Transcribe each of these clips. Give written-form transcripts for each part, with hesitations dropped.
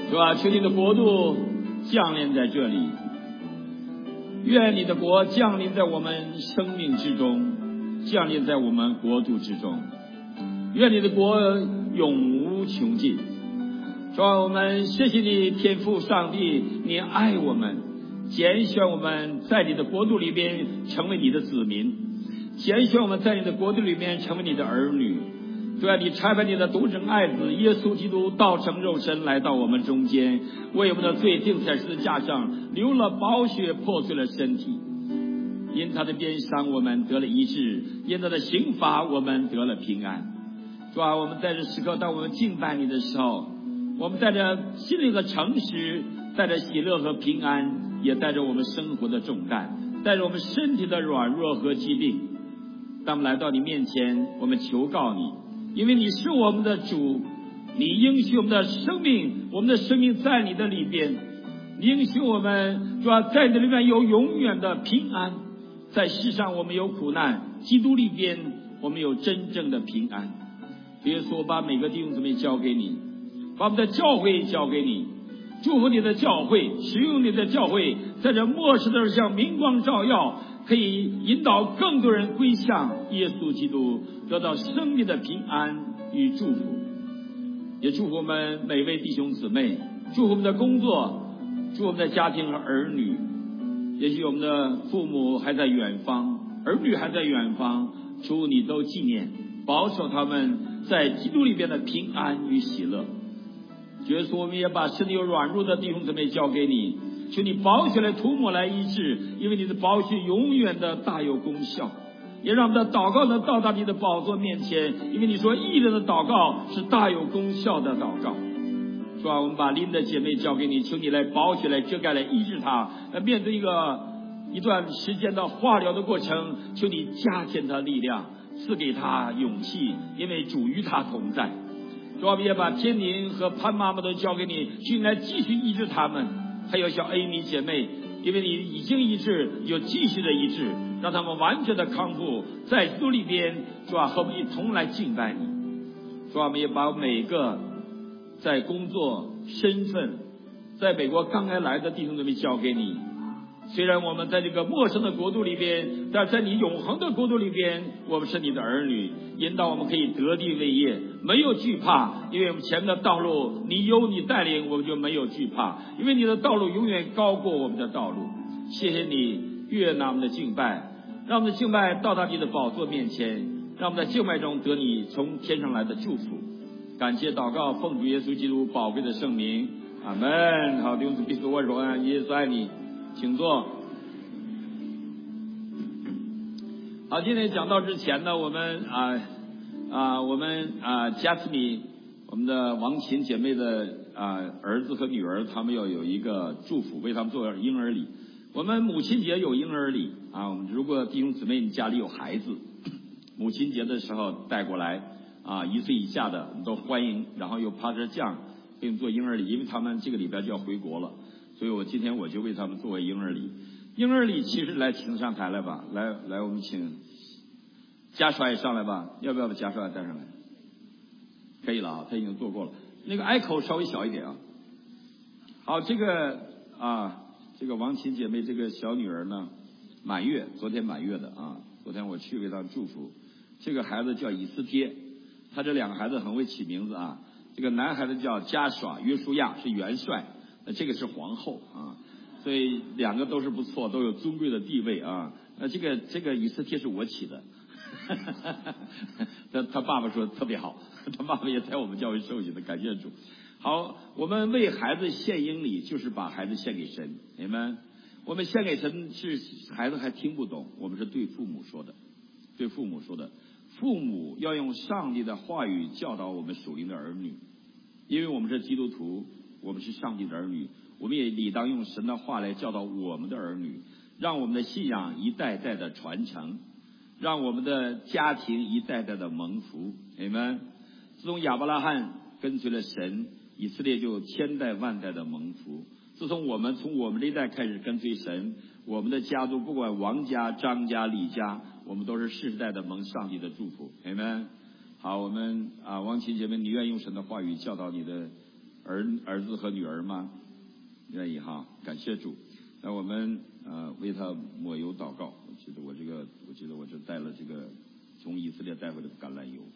是吧？求你的国度降临在这里，愿你的国降临在我们生命之中，降临在我们国度之中，愿你的国永无穷尽。主啊，我们谢谢你，天父上帝，你爱我们，拣选我们在你的国度里边成为你的子民，拣选我们在你的国度里面成为你的儿女。对啊，你差派你的独生爱子耶稣基督道成肉身来到我们中间，为我们的罪钉在十字架上，流了宝血，破碎了身体。因他的鞭伤我们得了医治，因他的刑罚我们得了平安。主啊，我们在这时刻，当我们敬拜你的时候，我们带着心灵的诚实，带着喜乐和平安，也带着我们生活的重担，带着我们身体的软弱和疾病。当我们来到你面前，我们求告你，因为你是我们的主，你应许我们的生命，我们的生命在你的里边，你应许我们，主啊，在你的里面有永远的平安。在世上我们有苦难，基督里边我们有真正的平安。耶稣，我把每个弟兄姊妹交给你，把我们的教会交给你，祝福你的教会，使用你的教会，在这末世的时候像明光照耀，可以引导更多人归向耶稣基督，得到生命的平安与祝福。也祝福我们每位弟兄姊妹，祝福我们的工作，祝福我们的家庭和儿女。也许我们的父母还在远方，儿女还在远方，求你都纪念，保守他们在基督里边的平安与喜乐。耶稣，我们也把身体有软弱的弟兄姊妹交给你，求你宝血来涂抹来医治，因为你的宝血永远的大有功效。也让我们的祷告能到达你的宝座面前，因为你说义人的祷告是大有功效的祷告。是吧？我们把琳的姐妹交给你，求你来宝血来遮盖来医治她，面对一段时间的化疗的过程，求你加添她力量，赐给她勇气，因为主与她同在。主啊，我们也把天宁和潘妈妈都交给你，求你来继续医治他们。还有小 Amy 姐妹，因为你已经医治，有继续的医治，让他们完全的康复，在基督里边，是吧？和我们一同来敬拜你。是吧？我们也把每个在工作身份在美国刚刚来的弟兄姊妹交给你。虽然我们在这个陌生的国度里边，但在你永恒的国度里边，我们是你的儿女，引导我们可以得地为业，没有惧怕，因为我们前面的道路你有你带领，我们就没有惧怕，因为你的道路永远高过我们的道路。谢谢你悦纳我们的敬拜，让我们的敬拜到达你的宝座面前，让我们在敬拜中得你从天上来的祝福。感谢祷告，奉主耶稣基督宝贵的圣名，阿门。好，弟兄姊妹，我说耶稣爱你，请坐。好，今天讲到之前呢，我们加斯米，我们的王琴姐妹的儿子和女儿，他们要有一个祝福，为他们做婴儿礼。我们母亲节有婴儿礼啊，我们如果弟兄姊妹你家里有孩子，母亲节的时候带过来1岁以下的我们都欢迎，然后又趴着酱给你们做婴儿礼，因为他们这个礼拜就要回国了，所以今天我就为他们作为婴儿礼。婴儿礼其实来请上台来吧，来我们请家帅也上来吧，要不要把家帅带上来？可以了啊，他已经做过了。那个 echo 稍微小一点啊。好，这个王琴姐妹这个小女儿呢，满月，昨天满月的啊，昨天我去为她祝福。这个孩子叫以斯帖，他这两个孩子很会起名字啊。这个男孩子叫加耍约书亚，是元帅，这个是皇后啊，所以两个都是不错，都有尊贵的地位啊。这个以斯帖是我起的，他爸爸说特别好，他爸爸也在我们教会受洗的，感谢主。好，我们为孩子献婴礼，就是把孩子献给神，明白？我们献给神是孩子还听不懂，我们是对父母说的，对父母说的。父母要用上帝的话语教导我们属灵的儿女，因为我们是基督徒，我们是上帝的儿女，我们也理当用神的话来教导我们的儿女，让我们的信仰一代代的传承，让我们的家庭一代代的蒙福。阿们。自从亚伯拉罕跟随了神，以色列就千代万代的蒙福。自从我们这一代开始跟随神，我们的家族不管王家、张家、李家，我们都是世代的蒙上帝的祝福。阿们。好，我们王琴姐妹，你愿意用神的话语教导你的儿子和女儿吗？愿意哈，感谢主。那我们为他抹油祷告。我记得我这带了这个从以色列带回来的橄榄油。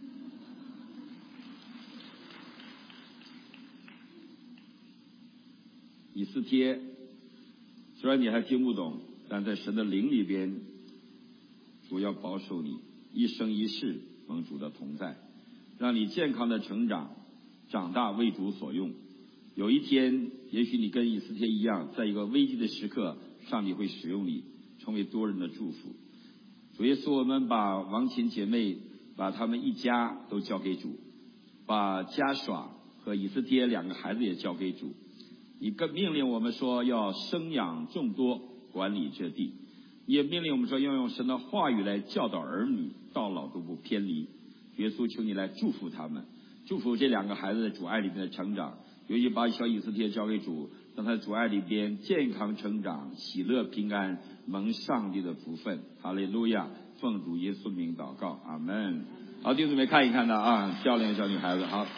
以斯帖，虽然你还听不懂，但在神的灵里边，主要保守你一生一世蒙主的同在，让你健康的成长，长大为主所用。有一天，也许你跟以斯帖一样，在一个危机的时刻，上帝会使用你，成为多人的祝福。主耶稣，我们把王琴姐妹，把他们一家都交给主，把加耍和以斯帖2个孩子也交给主。你更命令我们说要生养众多，管理这地。你也命令我们说要用神的话语来教导儿女，到老都不偏离。耶稣，求你来祝福他们，祝福这2个孩子在主爱里面的成长。尤其把小以斯帖交给主，让他在主爱里边健康成长，喜乐平安，蒙上帝的福分。哈利路亚！奉主耶稣名祷告，阿门。好，弟兄姊妹看一看的啊，漂亮的小女孩子。好，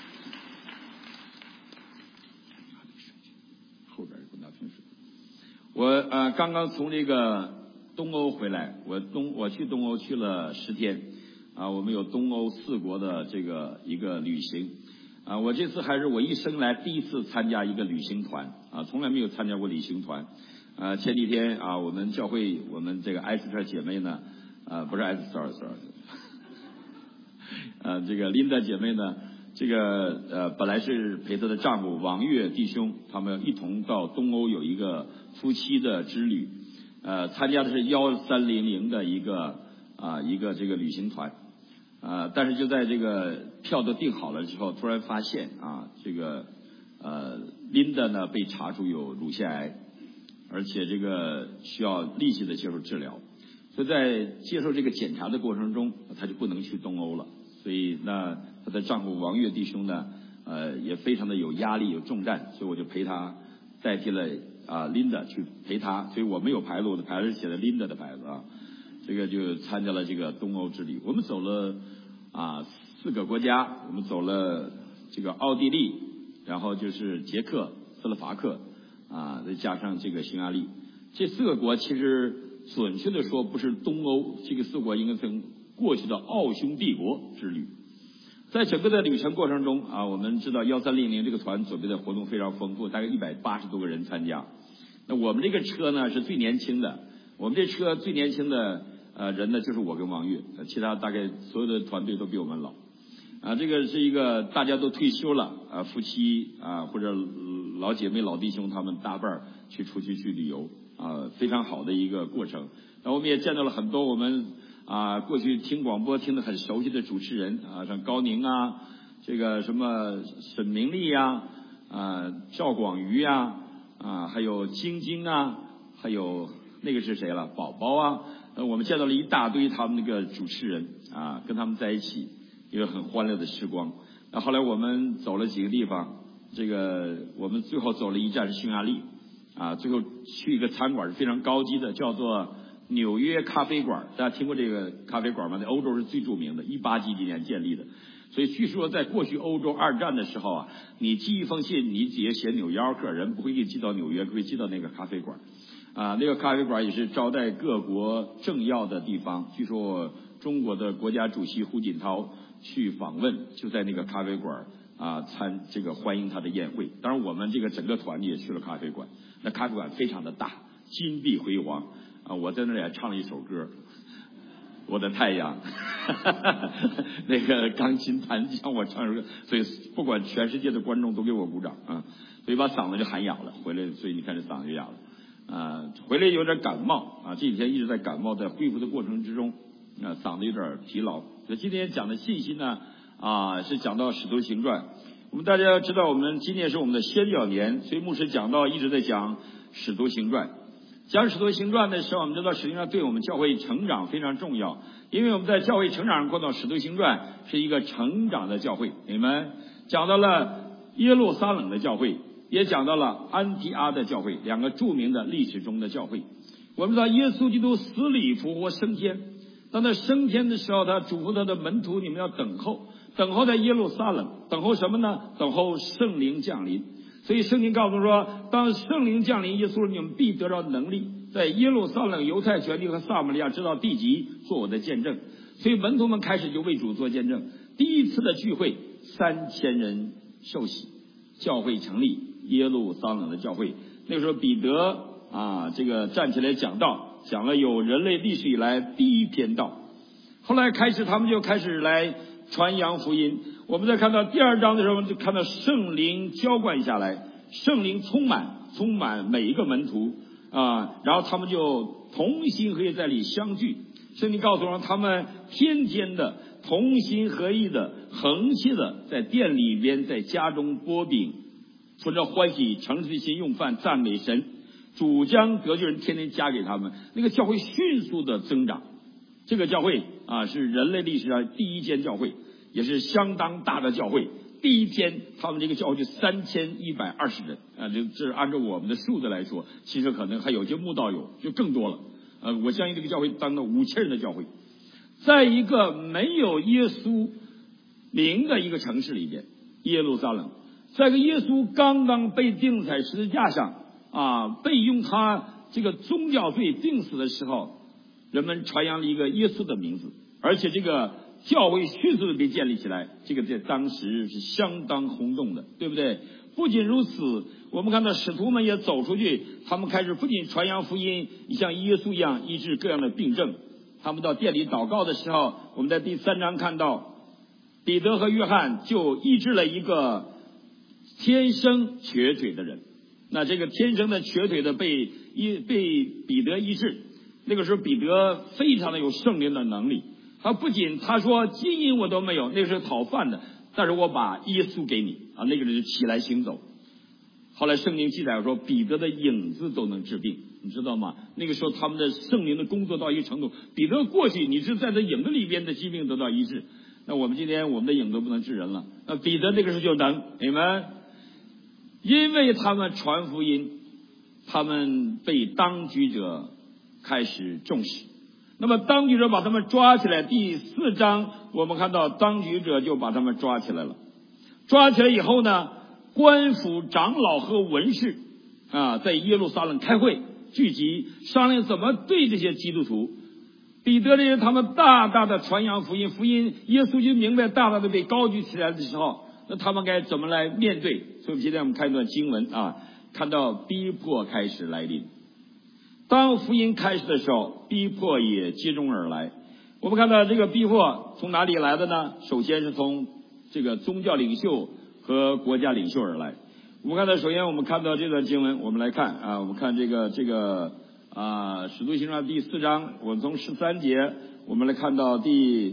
后边有大瓶水。我刚刚从这个东欧回来，我去东欧去了10天啊，我们有东欧4国的这个一个旅行。我这次还是我一生来第一次参加一个旅行团啊，从来没有参加过旅行团。前几天啊，我们教会我们这个艾斯特姐妹呢，不是艾斯特，这个琳达姐妹呢，这个本来是陪她的丈夫王月弟兄，他们一同到东欧有一个夫妻的之旅，参加的是1300的一个这个旅行团。但是就在这个票都订好了之后，突然发现这个Linda 呢被查出有乳腺癌，而且这个需要立即的接受治疗，所以在接受这个检查的过程中，她就不能去东欧了。所以那她的丈夫王月弟兄呢，也非常的有压力有重担，所以我就陪她代替了Linda 去陪她，所以我没有牌子，我的牌子是写的 Linda 的牌子啊。这个就参加了这个东欧之旅，我们走了4个国家，我们走了这个奥地利，然后就是捷克、斯洛伐克再加上这个匈牙利。这4个国其实准确的说不是东欧，这个4国应该从过去的奥匈帝国之旅。在整个的旅程过程中我们知道1300这个团准备的活动非常丰富，大概180多个人参加。那我们这个车呢是最年轻的，我们这车最年轻的人呢就是我跟王月，其他大概所有的团队都比我们老。这个是一个大家都退休了夫妻或者老姐妹老弟兄他们搭伴出去旅游非常好的一个过程。那我们也见到了很多我们过去听广播听得很熟悉的主持人像高宁这个什么沈明丽赵广瑜还有晶晶还有那个是谁了？宝宝我们见到了一大堆他们那个主持人跟他们在一起，一个很欢乐的时光。那后来我们走了几个地方，这个我们最后走了一站是匈牙利最后去一个餐馆是非常高级的，叫做纽约咖啡馆。大家听过这个咖啡馆吗？在欧洲是最著名的，18几年建立的。所以据说在过去欧洲2战的时候你寄一封信，你直接写纽约客，人不会给你寄到纽约，会寄到那个咖啡馆那个咖啡馆也是招待各国政要的地方。据说中国的国家主席胡锦涛去访问，就在那个咖啡馆这个欢迎他的宴会。当然我们这个整个团也去了咖啡馆，那咖啡馆非常的大，金碧辉煌我在那里还唱了一首歌，我的太阳那个钢琴弹将我唱首歌，所以不管全世界的观众都给我鼓掌所以把嗓子就喊哑了。回来所以你看这嗓子就哑了回来有点感冒这几天一直在感冒，在恢复的过程之中嗓子有点疲劳。所以今天讲的信息呢是讲到使徒行传。我们大家知道我们今年是我们的宣教年，所以牧师讲到一直在讲使徒行传。讲使徒行传的时候，我们知道使徒行传对我们教会成长非常重要，因为我们在教会成长上看到使徒行传是一个成长的教会。你们讲到了耶路撒冷的教会，也讲到了安提阿的教会，2个著名的历史中的教会。我们知道耶稣基督死里复活升天， 当他升天的时候，他嘱咐他的门徒，你们要等候，等候在耶路撒冷，等候什么呢？等候圣灵降临。所以圣经告诉说，当圣灵降临，耶稣说你们必得到能力，在耶路撒冷、犹太全地和撒玛利亚直到地极做我的见证。所以门徒们开始就为主做见证。第一次的聚会，3000人受洗，教会成立，耶路撒冷的教会。那个时候彼得这个站起来讲道，讲了有人类历史以来第一篇道。后来他们就开始来传扬福音。我们在看到第2章的时候，就看到圣灵浇灌下来，圣灵充满每一个门徒然后他们就同心合意在里相聚。圣经告诉我，他们天天的同心合意的恒切的在殿里边，在家中擘饼，存着欢喜诚实的心用饭赞美神。主将得救人天天加给他们，那个教会迅速的增长。这个教会是人类历史上第一间教会，也是相当大的教会。第一天他们这个教会就3120人这是按照我们的数字来说，其实可能还有些慕道友就更多了。我相信这个教会当了5000人的教会，在一个没有耶稣名的一个城市里边，耶路撒冷，在个耶稣刚刚被钉在十字架上被用他这个宗教罪钉死的时候，人们传扬了一个耶稣的名字，而且这个教会迅速的被建立起来，这个在当时是相当轰动的，对不对？不仅如此，我们看到使徒们也走出去，他们开始不仅传扬福音，像耶稣一样医治各样的病症。他们到店里祷告的时候，我们在第3章看到彼得和约翰就医治了一个天生瘸腿的人。那这个天生的瘸腿的被彼得医治。那个时候彼得非常的有圣灵的能力，他说金银我都没有，那个是讨饭的，但是我把耶稣给你那个人就起来行走。后来圣经记载说彼得的影子都能治病，你知道吗？那个时候他们的圣灵的工作到一个程度，彼得过去你是在这影子里边的疾病得到医治。那我们今天我们的影子不能治人了，那彼得那个时候就能，你们因为他们传福音，他们被当局者开始重视。那么当局者把他们抓起来，第4章我们看到当局者就把他们抓起来了。抓起来以后呢，官府长老和文士在耶路撒冷开会聚集，商量怎么对这些基督徒。彼得这些他们大大的传扬福音，耶稣就明白大大的被高举起来的时候，那他们该怎么来面对？所以今天我们看一段经文看到逼迫开始来临。当福音开始的时候，逼迫也接踵而来。我们看到这个逼迫从哪里来的呢？首先是从这个宗教领袖和国家领袖而来。我们看到，首先我们看到这段经文，我们来看我们看这个使徒行传第4章，我们从13节我们来看到第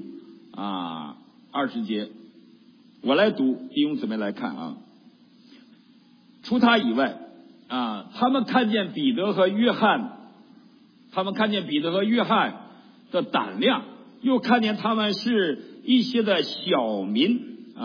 20节。我来读，弟兄姊妹来看除他以外他们看见彼得和约翰的胆量，又看见他们是一些的小民，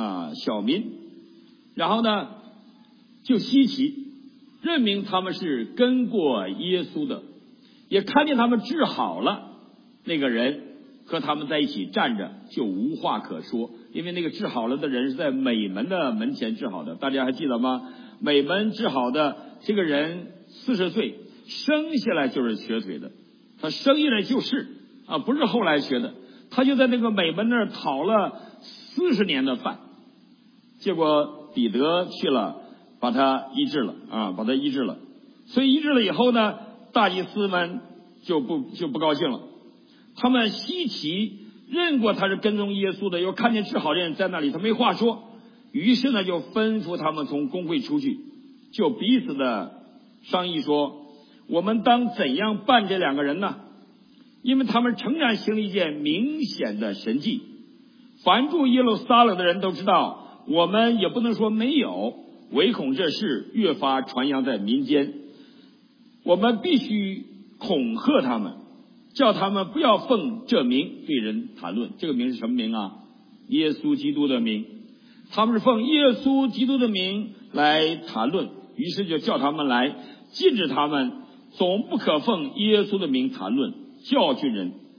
然后呢就稀奇，认明他们是跟过耶稣的，也看见他们治好了那个人，和他们在一起站着，就无话可说。因为那个治好了的人是在美门的门前治好的，大家还记得吗？美门治好的这个人40岁，生下来就是瘸腿的，他生下来就是不是后来学的，他就在那个美门那儿讨了40年的饭，结果彼得去了，把他医治了。所以医治了以后呢，大祭司们就不高兴了，他们稀奇，认过他是跟踪耶稣的，又看见治好的人在那里，他没话说，于是呢就吩咐他们从公会出去，就彼此的商议说，我们当怎样办这2个人呢？因为他们诚然行了一件明显的神迹，凡住耶路撒冷的人都知道，我们也不能说没有，唯恐这事越发传扬在民间，我们必须恐吓他们，叫他们不要奉这名对人谈论。这个名是什么名耶稣基督的名。他们是奉耶稣基督的名来谈论，于是就叫他们来，禁止他们总不可奉耶稣的名谈论，教训人。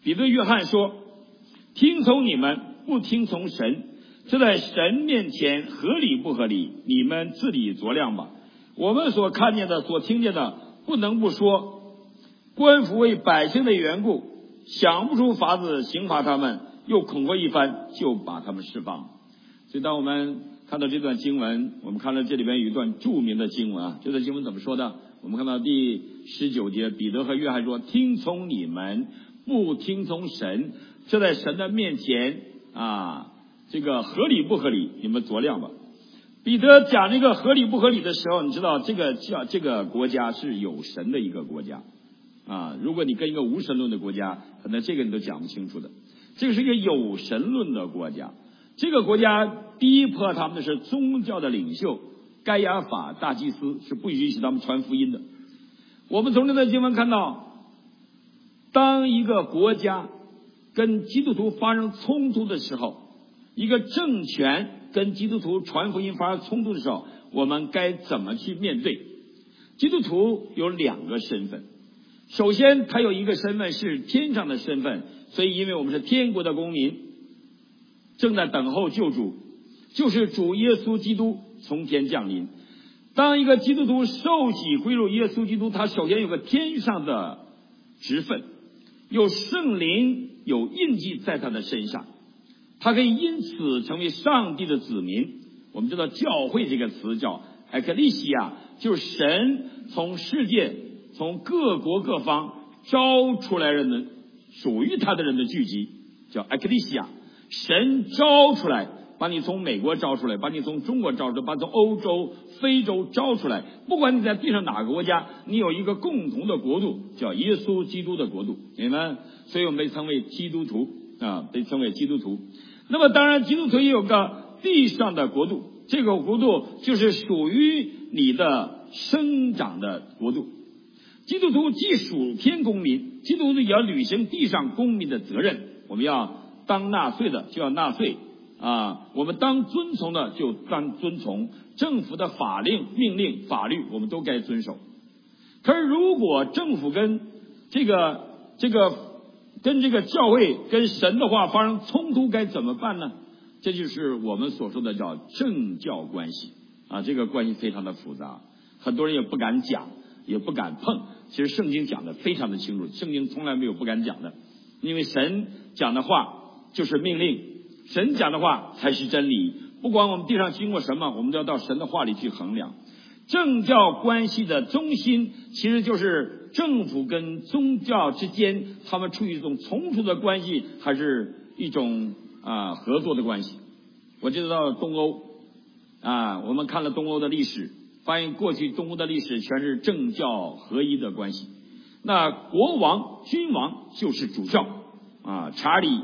彼得、约翰说：听从你们，不听从神，这在神面前合理不合理？你们自己酌量吧。我们所看见的、所听见的，不能不说。官府为百姓的缘故，想不出法子刑罚他们，又恐吓一番，就把他们释放。所以当我们看到这段经文，我们看到这里边有一段著名的经文啊，这段经文怎么说的？我们看到第19节，彼得和约翰说：听从你们，不听从神，这在神的面前啊，这个合理不合理？你们酌量吧。彼得讲这个合理不合理的时候，你知道这个国家是有神的一个国家啊。如果你跟一个无神论的国家，可能这个你都讲不清楚的。这个是一个有神论的国家，这个国家逼迫他们的是宗教的领袖该亚法大祭司，是不允许他们传福音的。我们从这段经文看到，当一个国家跟基督徒发生冲突的时候，一个政权跟基督徒传福音发生冲突的时候，我们该怎么去面对？基督徒有2个身份，首先他有一个身份是天上的身份，所以因为我们是天国的公民，正在等候救主，就是主耶稣基督从天降临。当一个基督徒受洗归入耶稣基督，他首先有个天上的职分，有圣灵有印记在他的身上，他可以因此成为上帝的子民。我们知道教会这个词叫艾克利西亚，就是神从世界从各国各方招出来人的属于他的人的聚集，叫艾克利西亚。神招出来，把你从美国招出来，把你从中国招出来，把你从欧洲非洲招出来，不管你在地上哪个国家，你有一个共同的国度，叫耶稣基督的国度，明白吗？所以我们被称为基督徒啊，被称为基督徒。那么当然基督徒也有个地上的国度，这个国度就是属于你的生长的国度。基督徒既属天公民，基督徒也要履行地上公民的责任。我们要当纳税的就要纳税啊，我们当遵从的就当遵从政府的法令、命令、法律，我们都该遵守。可是如果政府跟这个教会跟神的话发生冲突，该怎么办呢？这就是我们所说的叫政教关系啊，这个关系非常的复杂，很多人也不敢讲，也不敢碰。其实圣经讲的非常的清楚，圣经从来没有不敢讲的，因为神讲的话就是命令，神讲的话才是真理。不管我们地上经过什么，我们都要到神的话里去衡量。政教关系的中心其实就是政府跟宗教之间，他们处于一种冲突的关系，还是一种合作的关系。我知道东欧我们看了东欧的历史，发现过去东欧的历史全是政教合一的关系。那国王君王就是主教查理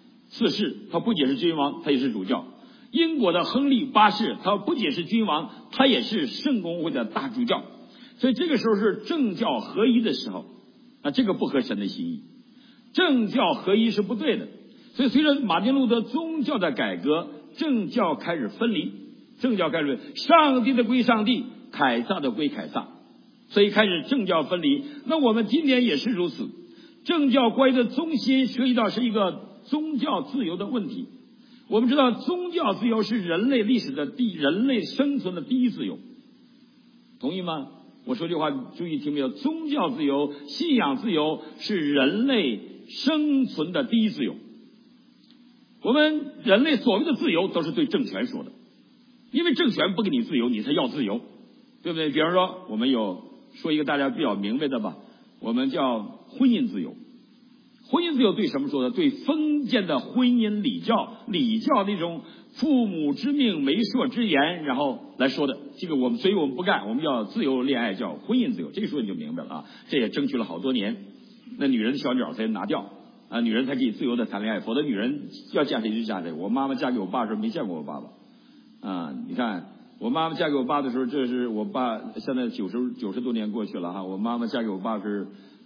4世他不仅是君王，他也是主教。英国的亨利8世他不仅是君王，他也是圣公会的大主教。所以这个时候是政教合一的时候这个不合神的心意，政教合一是不对的。所以随着马丁路德宗教的改革，政教开始分离，上帝的归上帝，凯撒的归凯撒，所以开始政教分离。那我们今天也是如此，政教关系的中心涉及到是一个宗教自由的问题。我们知道宗教自由是人类历史的人类生存的第一自由，同意吗？我说这话注意听没有？宗教自由、信仰自由是人类生存的第一自由。我们人类所谓的自由都是对政权说的，因为政权不给你自由，你才要自由，对不对？比方说我们有说一个大家比较明白的吧，我们叫婚姻自由。婚姻自由对什么说的？对封建的婚姻礼教那种父母之命媒妁之言然后来说的，这个所以我们不干，我们叫自由恋爱，叫婚姻自由。这个时候你就明白了这也争取了好多年，那女人的小鸟才拿掉女人才可以自由的谈恋爱，否则女人要嫁谁就嫁谁。我妈妈嫁给我爸的时候没见过我爸爸你看我妈妈嫁给我爸的时候，这是我爸现在90多年过去了我妈妈嫁给我爸是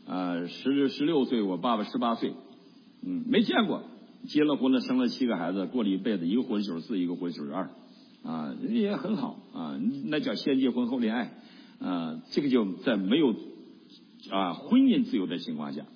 16岁，我爸爸18岁，没见过。结了婚了，生了7个孩子，过了一辈子，一个活94，一个活92，也很好那叫先结婚后恋爱这个就在没有婚姻自由的情况下。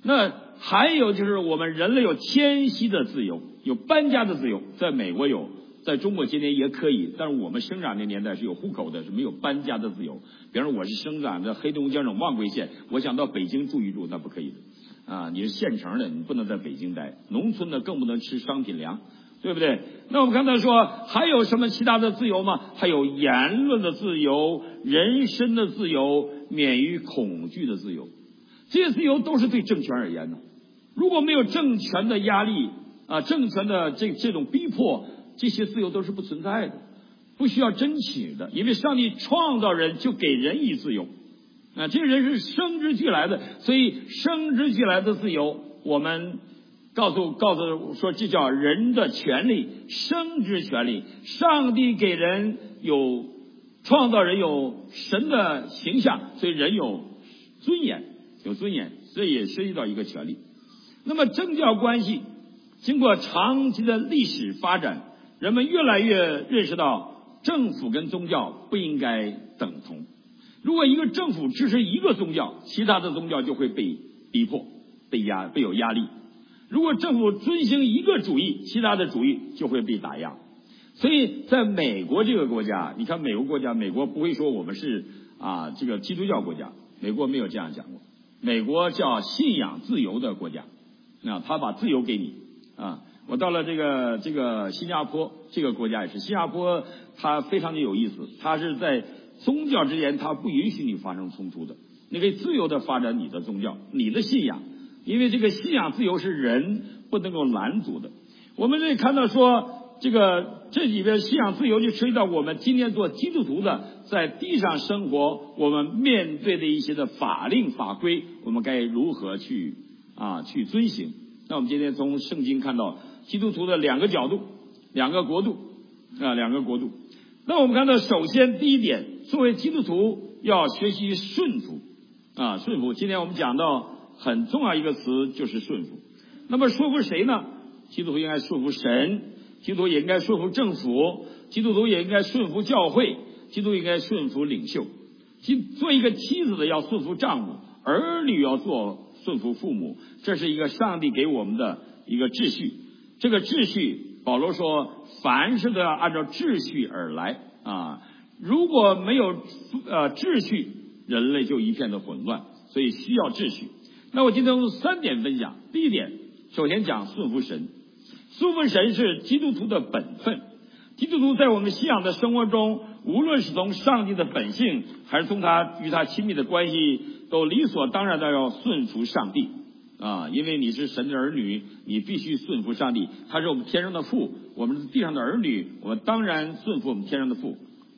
那还有就是我们人类有迁徙的自由，有搬家的自由，在美国有，在中国今天也可以，但是我们生长的年代是有户口的，是没有搬家的自由。比方说我是生长在黑龙江省望贵县，我想到北京住一住，那不可以的啊！你是县城的，你不能在北京待，农村的更不能吃商品粮，对不对？那我们刚才说还有什么其他的自由吗？还有言论的自由、人身的自由、免于恐惧的自由。这些自由都是对政权而言的。如果没有政权的压力啊，政权的这种逼迫，这些自由都是不存在的，不需要争取的。因为上帝创造人就给人以自由啊，这个人是生之俱来的，所以生之俱来的自由，我们告诉说，这叫人的权利，生之权利。上帝给人有创造人有神的形象，所以人有尊严，这也涉及到一个权利。那么政教关系经过长期的历史发展，人们越来越认识到政府跟宗教不应该等同。如果一个政府支持一个宗教，其他的宗教就会被逼迫、被有压力。如果政府遵行一个主义，其他的主义就会被打压。所以在美国这个国家，你看美国国家，美国不会说我们是这个基督教国家，美国没有这样讲过。美国叫信仰自由的国家，他把自由给你我到了这个新加坡这个国家也是，新加坡它非常的有意思，它是在宗教之间它不允许你发生冲突的，你可以自由的发展你的宗教、你的信仰，因为这个信仰自由是人不能够拦阻的。我们这里看到说，这里边信仰自由就涉及到我们今天做基督徒的在地上生活，我们面对的一些的法令法规，我们该如何去遵行。那我们今天从圣经看到基督徒的两个角度、两个国度。那我们看到首先第一点，作为基督徒要学习顺服顺服。今天我们讲到很重要一个词就是顺服。那么顺服谁呢？基督徒应该顺服神，基督徒也应该顺服政府，基督徒也应该顺服教会，基督徒应该顺服领袖。做一个妻子的要顺服丈夫，儿女要顺服父母，这是一个上帝给我们的一个秩序。这个秩序，保罗说凡事都要按照秩序而来如果没有秩序，人类就一片的混乱，所以需要秩序。那我今天用3点分享。第一点，首先讲顺服神。顺服神是基督徒的本分。基督徒在我们信仰的生活中，无论是从上帝的本性，还是从他与他亲密的关系，都理所当然的要顺服上帝因为你是神的儿女，你必须顺服上帝，他是我们天上的父，我们是地上的儿女，我们当然顺服我们天上的父。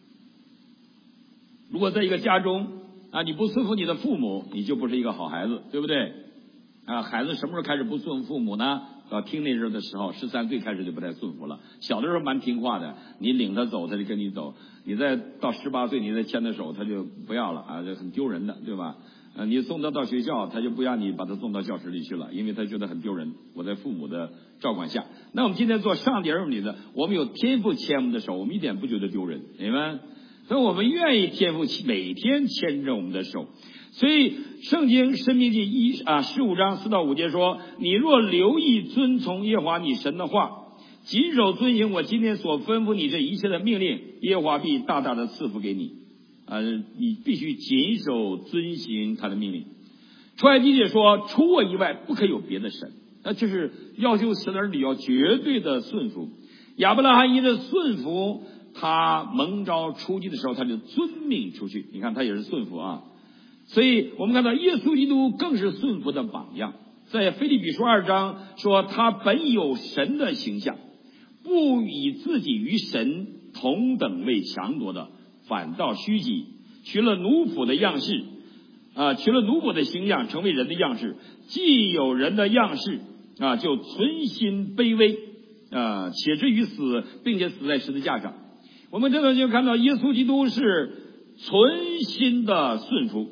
如果在一个家中你不顺服你的父母，你就不是一个好孩子，对不对孩子什么时候开始不顺服父母呢？到听那阵的时候，13岁开始就不太顺服了。小的时候蛮听话的，你领他走他就跟你走，你再到18岁你再牵他手他就不要了这很丢人的，对吧你送他到学校，他就不让你把他送到教室里去了，因为他觉得很丢人，我在父母的照管下。那我们今天做上帝儿女的，我们有天父牵我们的手，我们一点不觉得丢人，明白？所以我们愿意天父每天牵着我们的手。所以圣经申命记15章4到5节说，你若留意遵从耶和华你神的话，谨守遵行我今天所吩咐你这一切的命令，耶和华必大大的赐福给你你必须谨守遵行他的命令。出埃及记说，除我以外不可有别的神，这是要求神的儿女要绝对的顺服。亚伯拉罕因着顺服，他蒙召出去的时候他就遵命出去，你看他也是顺服所以我们看到耶稣基督更是顺服的榜样。在腓立比书2章说，他本有神的形象，不以自己与神同等为强夺的，反倒虚己，取了奴仆的样式取了奴仆的形象，成为人的样式。既有人的样式就存心卑微且至于死，并且死在十字架上。我们这个就看到耶稣基督是存心的顺服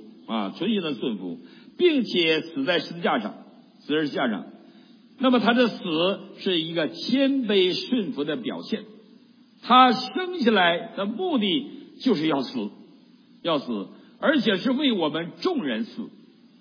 并且死在十字架上。那么他的死是一个谦卑顺服的表现，他生下来的目的就是要死，而且是为我们众人死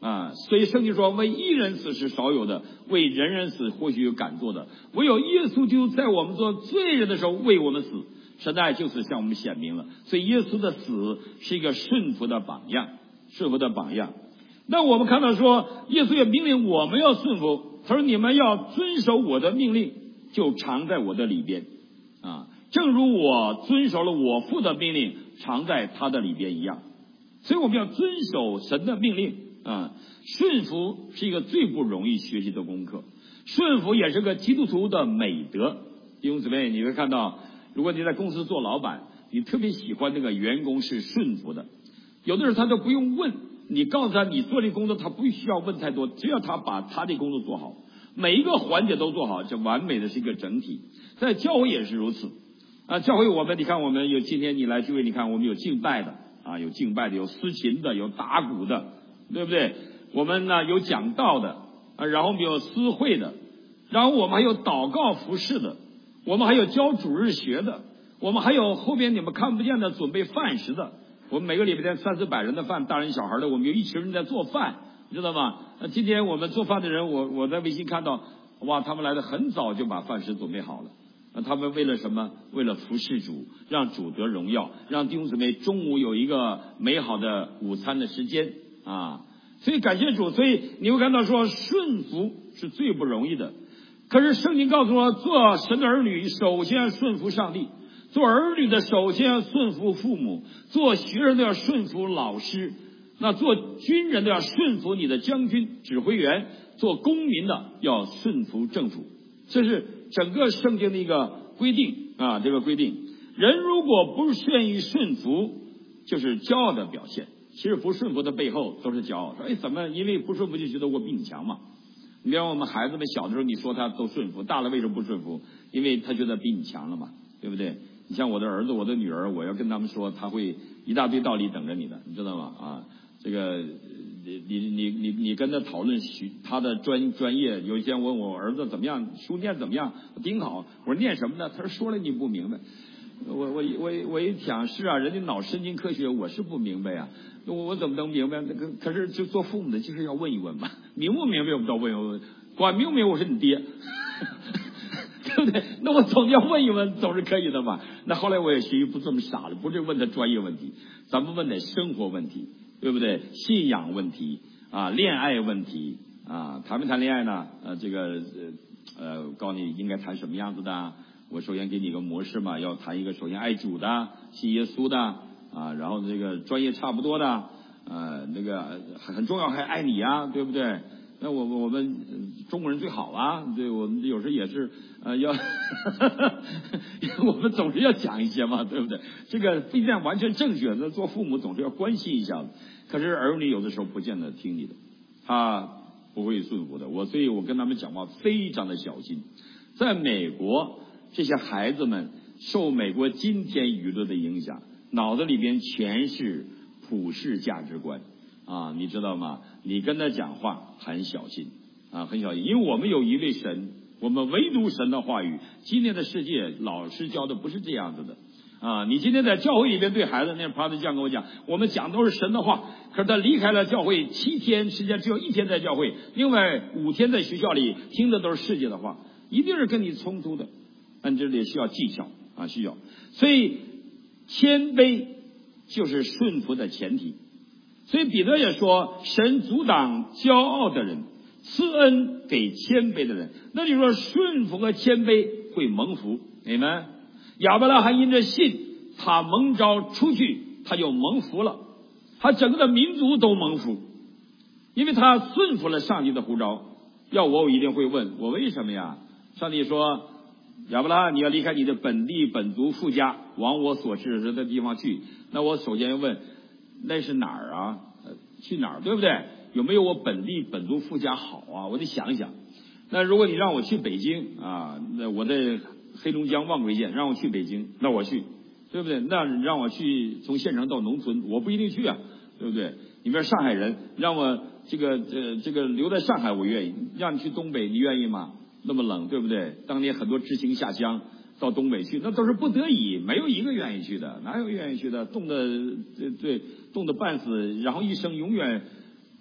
所以圣经说，为一人死是少有的，为人人死或许有敢做的，唯有耶稣基督在我们做罪人的时候为我们死，神的爱就此向我们显明了。所以耶稣的死是一个顺服的榜样，顺服的榜样。那我们看到说，耶稣也命令我们要顺服，他说你们要遵守我的命令，就常在我的里边正如我遵守了我父的命令，常在他的里边一样。所以我们要遵守神的命令顺服是一个最不容易学习的功课，顺服也是个基督徒的美德。弟兄姊妹，你会看到，如果你在公司做老板，你特别喜欢那个员工是顺服的，有的时候他都不用问，你告诉他你做这工作，他不需要问太多，只要他把他的工作做好，每一个环节都做好，这完美的是一个整体。在教会也是如此教会我们，你看我们有今天你来聚会，你看我们有敬拜的有敬拜的，有司琴的，有打鼓的，对不对？我们呢有讲道的然后我们有私会的，然后我们还有祷告服侍的，我们还有教主日学的，我们还有后边你们看不见的准备饭食的。我们每个礼拜天300-400人的饭，大人小孩的，我们有一群人在做饭，你知道吗？今天我们做饭的人，我在微信看到，哇，他们来的很早就把饭食准备好了。他们为了什么？为了服侍主，让主得荣耀，让弟兄姊妹中午有一个美好的午餐的时间所以感谢主。所以你会看到说，顺服是最不容易的。可是圣经告诉我，做神的儿女首先要顺服上帝，做儿女的首先要顺服父母，做学生的要顺服老师，那做军人的要顺服你的将军指挥员，做公民的要顺服政府。这是整个圣经的一个规定这个规定。人如果不愿意顺服，就是骄傲的表现。其实不顺服的背后都是骄傲，说怎么因为不顺服就觉得我比你强嘛？你比方我们孩子们小的时候，你说他都顺服，大了为什么不顺服？因为他觉得比你强了嘛，对不对？你像我的儿子我的女儿，我要跟他们说，他会一大堆道理等着你的，你知道吗？这个你跟他讨论他的专业，有一天问我儿子怎么样，书念怎么样，挺好。我说念什么呢？他说了你不明白。我一想是人家脑神经科学我是不明白我怎么能明白？可是就做父母的就是要问一问嘛，明不明白我们都问一问，管明不明我是你爹对不对？那我总要问一问，总是可以的嘛。那后来我也学习不这么傻了，不是问他专业问题，咱们问点生活问题，对不对？信仰问题恋爱问题谈没谈恋爱呢？告诉你应该谈什么样子的。我首先给你一个模式嘛，要谈一个首先爱主的，信耶稣的然后这个专业差不多的那个很重要还爱你对不对？那我们中国人最好对，我们有时也是要我们总是要讲一些嘛，对不对？这个不一定完全正确，那做父母总是要关心一下。可是儿女有的时候不见得听你的，他不会顺服的。所以我跟他们讲话非常的小心。在美国，这些孩子们受美国今天舆论的影响，脑子里边全是普世价值观你知道吗？你跟他讲话很小心很小心，因为我们有一位神，我们唯独神的话语。今天的世界老师教的不是这样子的你今天在教会里边对孩子，那帕特酱跟我讲，我们讲都是神的话，可是他离开了教会7天时间，只有1天在教会，另外5天在学校里听的都是世界的话，一定是跟你冲突的。但这里需要技巧需要。所以谦卑就是顺服的前提。所以彼得也说，神阻挡骄傲的人，赐恩给谦卑的人。那就说顺服和谦卑会蒙福。你们亚伯拉罕因着信，他蒙召出去，他就蒙福了，他整个的民族都蒙福，因为他顺服了上帝的呼召。要我一定会问，我为什么呀？上帝说，亚伯拉罕，你要离开你的本地本族父家，往我所指示的地方去。那我首先要问，那是哪儿去哪儿，对不对？有没有我本地本族父家好我得想一想。那如果你让我去北京那我在黑龙江望贵县，让我去北京，那我去，对不对？那你让我去从县城到农村，我不一定去对不对？你比如上海人，让我这个留在上海，我愿意；让你去东北，你愿意吗？那么冷，对不对？当年很多知青下乡到东北去，那都是不得已，没有一个愿意去的，哪有愿意去的？冻得半死，然后一生永远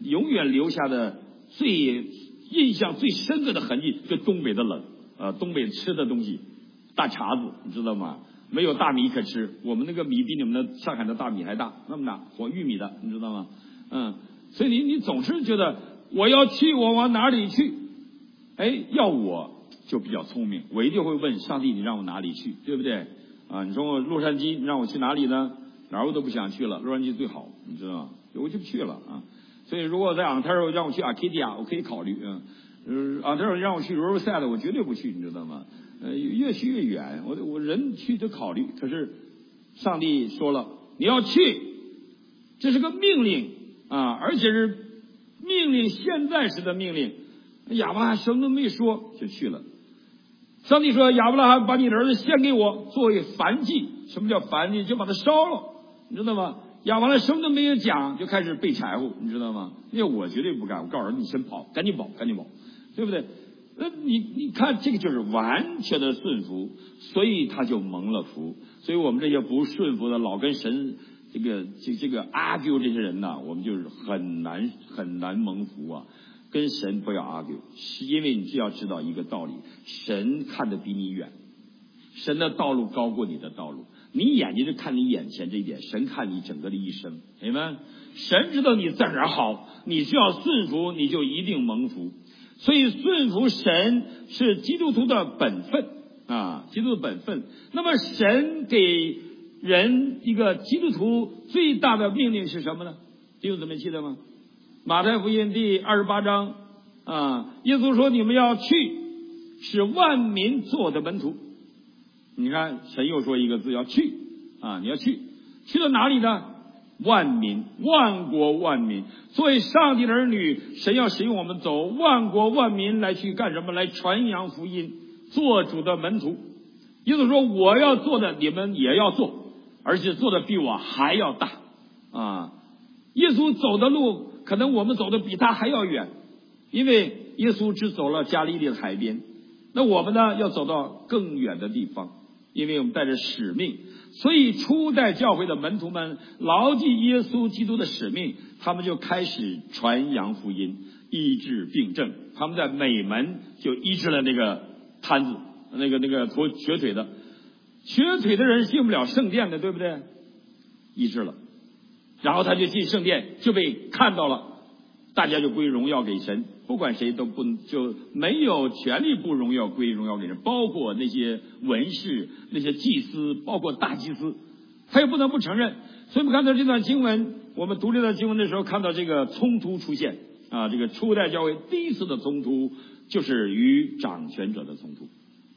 永远留下的印象最深刻的痕迹，就东北的冷，东北吃的东西，大碴子，你知道吗？没有大米可吃，我们那个米比你们的上海的大米还大，那么大，火玉米的，你知道吗？所以你总是觉得我要去，我往哪里去？要我就比较聪明，我一定会问上帝，你让我哪里去，对不对？你说我洛杉矶，你让我去哪里呢？哪儿我都不想去了，洛杉矶最好，你知道吗？我就不去了啊。所以如果在 Ontario 让我去 Arcadia， 我可以考虑Ontario 让我去 Riverside， 我绝对不去，你知道吗？越去越远，我人去就考虑，可是上帝说了，你要去，这是个命令而且是命令，现在时的命令。亚伯拉罕什么都没说就去了。上帝说，亚伯拉罕把你的儿子献给我作为燔祭。什么叫燔祭？就把它烧了，你知道吗？亚伯拉罕什么都没有讲，就开始备柴火，你知道吗？因为我绝对不干，我告诉儿子你先跑，赶紧跑，对不对？你看这个就是完全的顺服，所以他就蒙了福。所以我们这些不顺服的，老跟神这个 argue 这些人呢，我们就是很难蒙福啊。跟神不要 argue， 是因为你只要知道一个道理，神看得比你远，神的道路高过你的道路。你眼睛就看你眼前这一点，神看你整个的一生，明白吗？神知道你在哪儿好，你需要顺服，你就一定蒙福。所以顺服神是基督徒的本分基督的本分。那么神给人一个基督徒最大的命令是什么呢？弟兄姊妹记得吗？马太福音第28章耶稣说，你们要去，使万民做我的门徒。你看神又说一个字，要去你要去到哪里呢？万民，万国万民。作为上帝的儿女，神要使用我们走万国万民来去干什么？来传扬福音，做主的门徒。耶稣说，我要做的你们也要做，而且做的比我还要大耶稣走的路可能我们走的比他还要远，因为耶稣只走了加利利的海边，那我们呢要走到更远的地方，因为我们带着使命。所以初代教会的门徒们牢记耶稣基督的使命，他们就开始传扬福音，医治病症。他们在美门就医治了那个瘫子，那个瘸腿的人进不了圣殿的，对不对？医治了，然后他就进圣殿，就被看到了，大家就归荣耀给神，不管谁都就没有权利不荣耀归荣耀给人，包括那些文士、那些祭司，包括大祭司，他也不能不承认。所以我们看到这段经文，我们读这段经文的时候，看到这个冲突出现这个初代教会第一次的冲突就是与掌权者的冲突，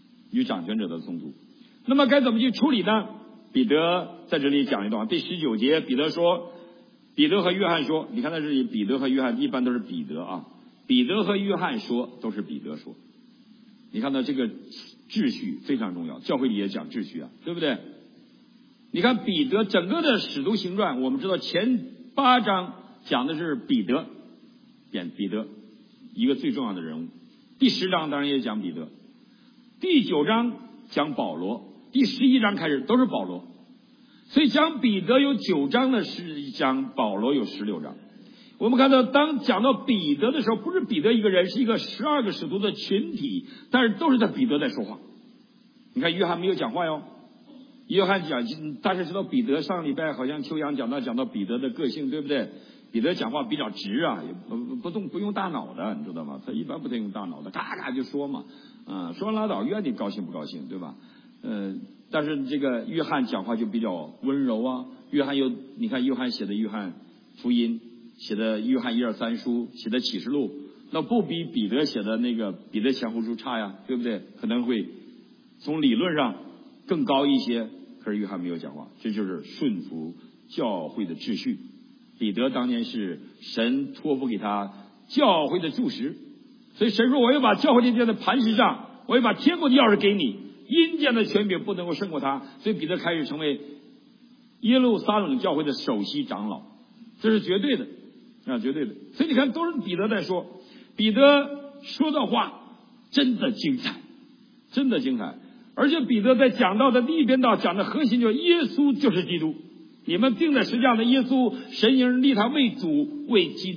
那么该怎么去处理呢？彼得在这里讲一段，第19节，彼得和约翰说，你看在这里，彼得和约翰一般都是彼得和约翰说，都是彼得说。你看到这个秩序非常重要，教会里也讲秩序对不对？你看彼得整个的使徒行传，我们知道前8章讲的是彼得一个最重要的人物，第10章当然也讲彼得，第9章讲保罗，第11章开始都是保罗。所以讲彼得有9章的是讲保罗有16章。我们看到当讲到彼得的时候，不是彼得一个人，是一个12个使徒的群体，但是都是在彼得在说话。你看约翰没有讲话哟，约翰讲，大家知道彼得上礼拜好像秋阳讲到彼得的个性，对不对？彼得讲话比较直也不用大脑的，你知道吗？他一般不太用大脑的，嘎嘎就说嘛说完拉倒，约你高兴不高兴，对吧？但是这个约翰讲话就比较温柔你看约翰写的约翰福音，写的约翰1、2、3书，写的启示录，那不比彼得写的那个彼得前后书差呀，对不对？可能会从理论上更高一些，可是约翰没有讲话，这就是顺服教会的秩序。彼得当年是神托付给他教会的柱石，所以神说，我要把教会建在磐石上，我要把天国的钥匙给你，阴间的权柄不能够胜过他。所以彼得开始成为耶路撒冷教会的首席长老，这是绝对的绝对的。所以你看都是彼得在说，彼得说的话真的精彩，而且彼得在讲道的第一篇道讲的核心就是耶稣就是基督，你们钉在十字架的耶稣，神已经立他为主为基督了。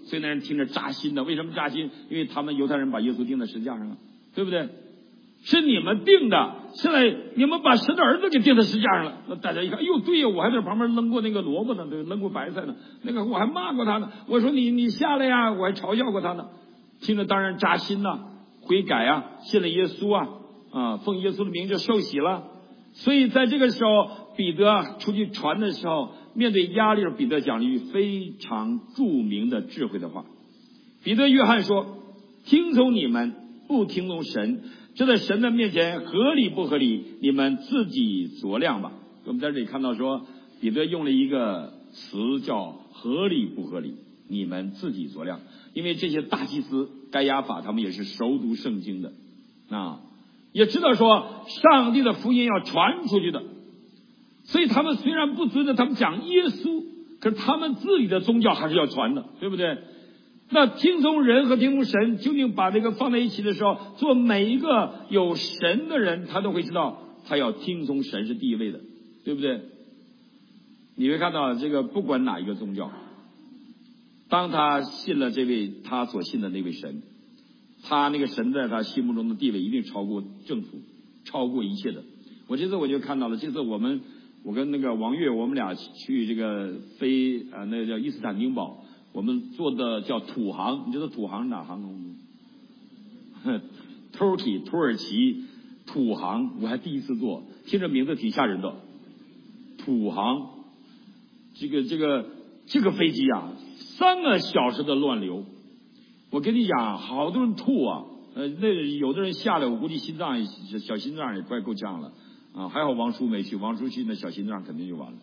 所以那人听着扎心的。为什么扎心？因为他们犹太人把耶稣钉在十字架上了，对不对？是你们定的，现在你们把神的儿子给钉在十字架上了。那大家一看，哎呦，对呀，我还在旁边扔过那个萝卜呢，对，扔过白菜呢，那个我还骂过他呢。我说你下来呀，我还嘲笑过他呢。听着当然扎心呐，悔改啊，信了耶稣啊，奉耶稣的名就受洗了。所以在这个时候，彼得出去传的时候，面对压力，彼得讲了一句非常著名的智慧的话。彼得约翰说：“听从你们，不听从神。这在神的面前合理不合理，你们自己酌量吧。”我们在这里看到说，彼得用了一个词叫合理不合理，你们自己酌量。因为这些大祭司该亚法他们也是熟读圣经的也知道说上帝的福音要传出去的，所以他们虽然不遵着他们讲耶稣，可是他们自己的宗教还是要传的，对不对？那听从人和听从神究竟把这个放在一起的时候，做每一个有神的人，他都会知道他要听从神是第一位的，对不对？你会看到这个不管哪一个宗教，当他信了这位他所信的那位神，他那个神在他心目中的地位一定超过政府，超过一切的。我这次我就看到了，这次我跟那个王悦，我们俩去这个飞那个叫伊斯坦丁堡，我们坐的叫土航，你知道土航哪航空吗？Turkey 土耳其土航，我还第一次坐，听着名字挺吓人的。土航，这个飞机啊，3个小时的乱流，我跟你讲，好多人吐啊，那有的人下来，我估计小心脏也快够呛了还好王叔没去，王叔去那小心脏肯定就完了。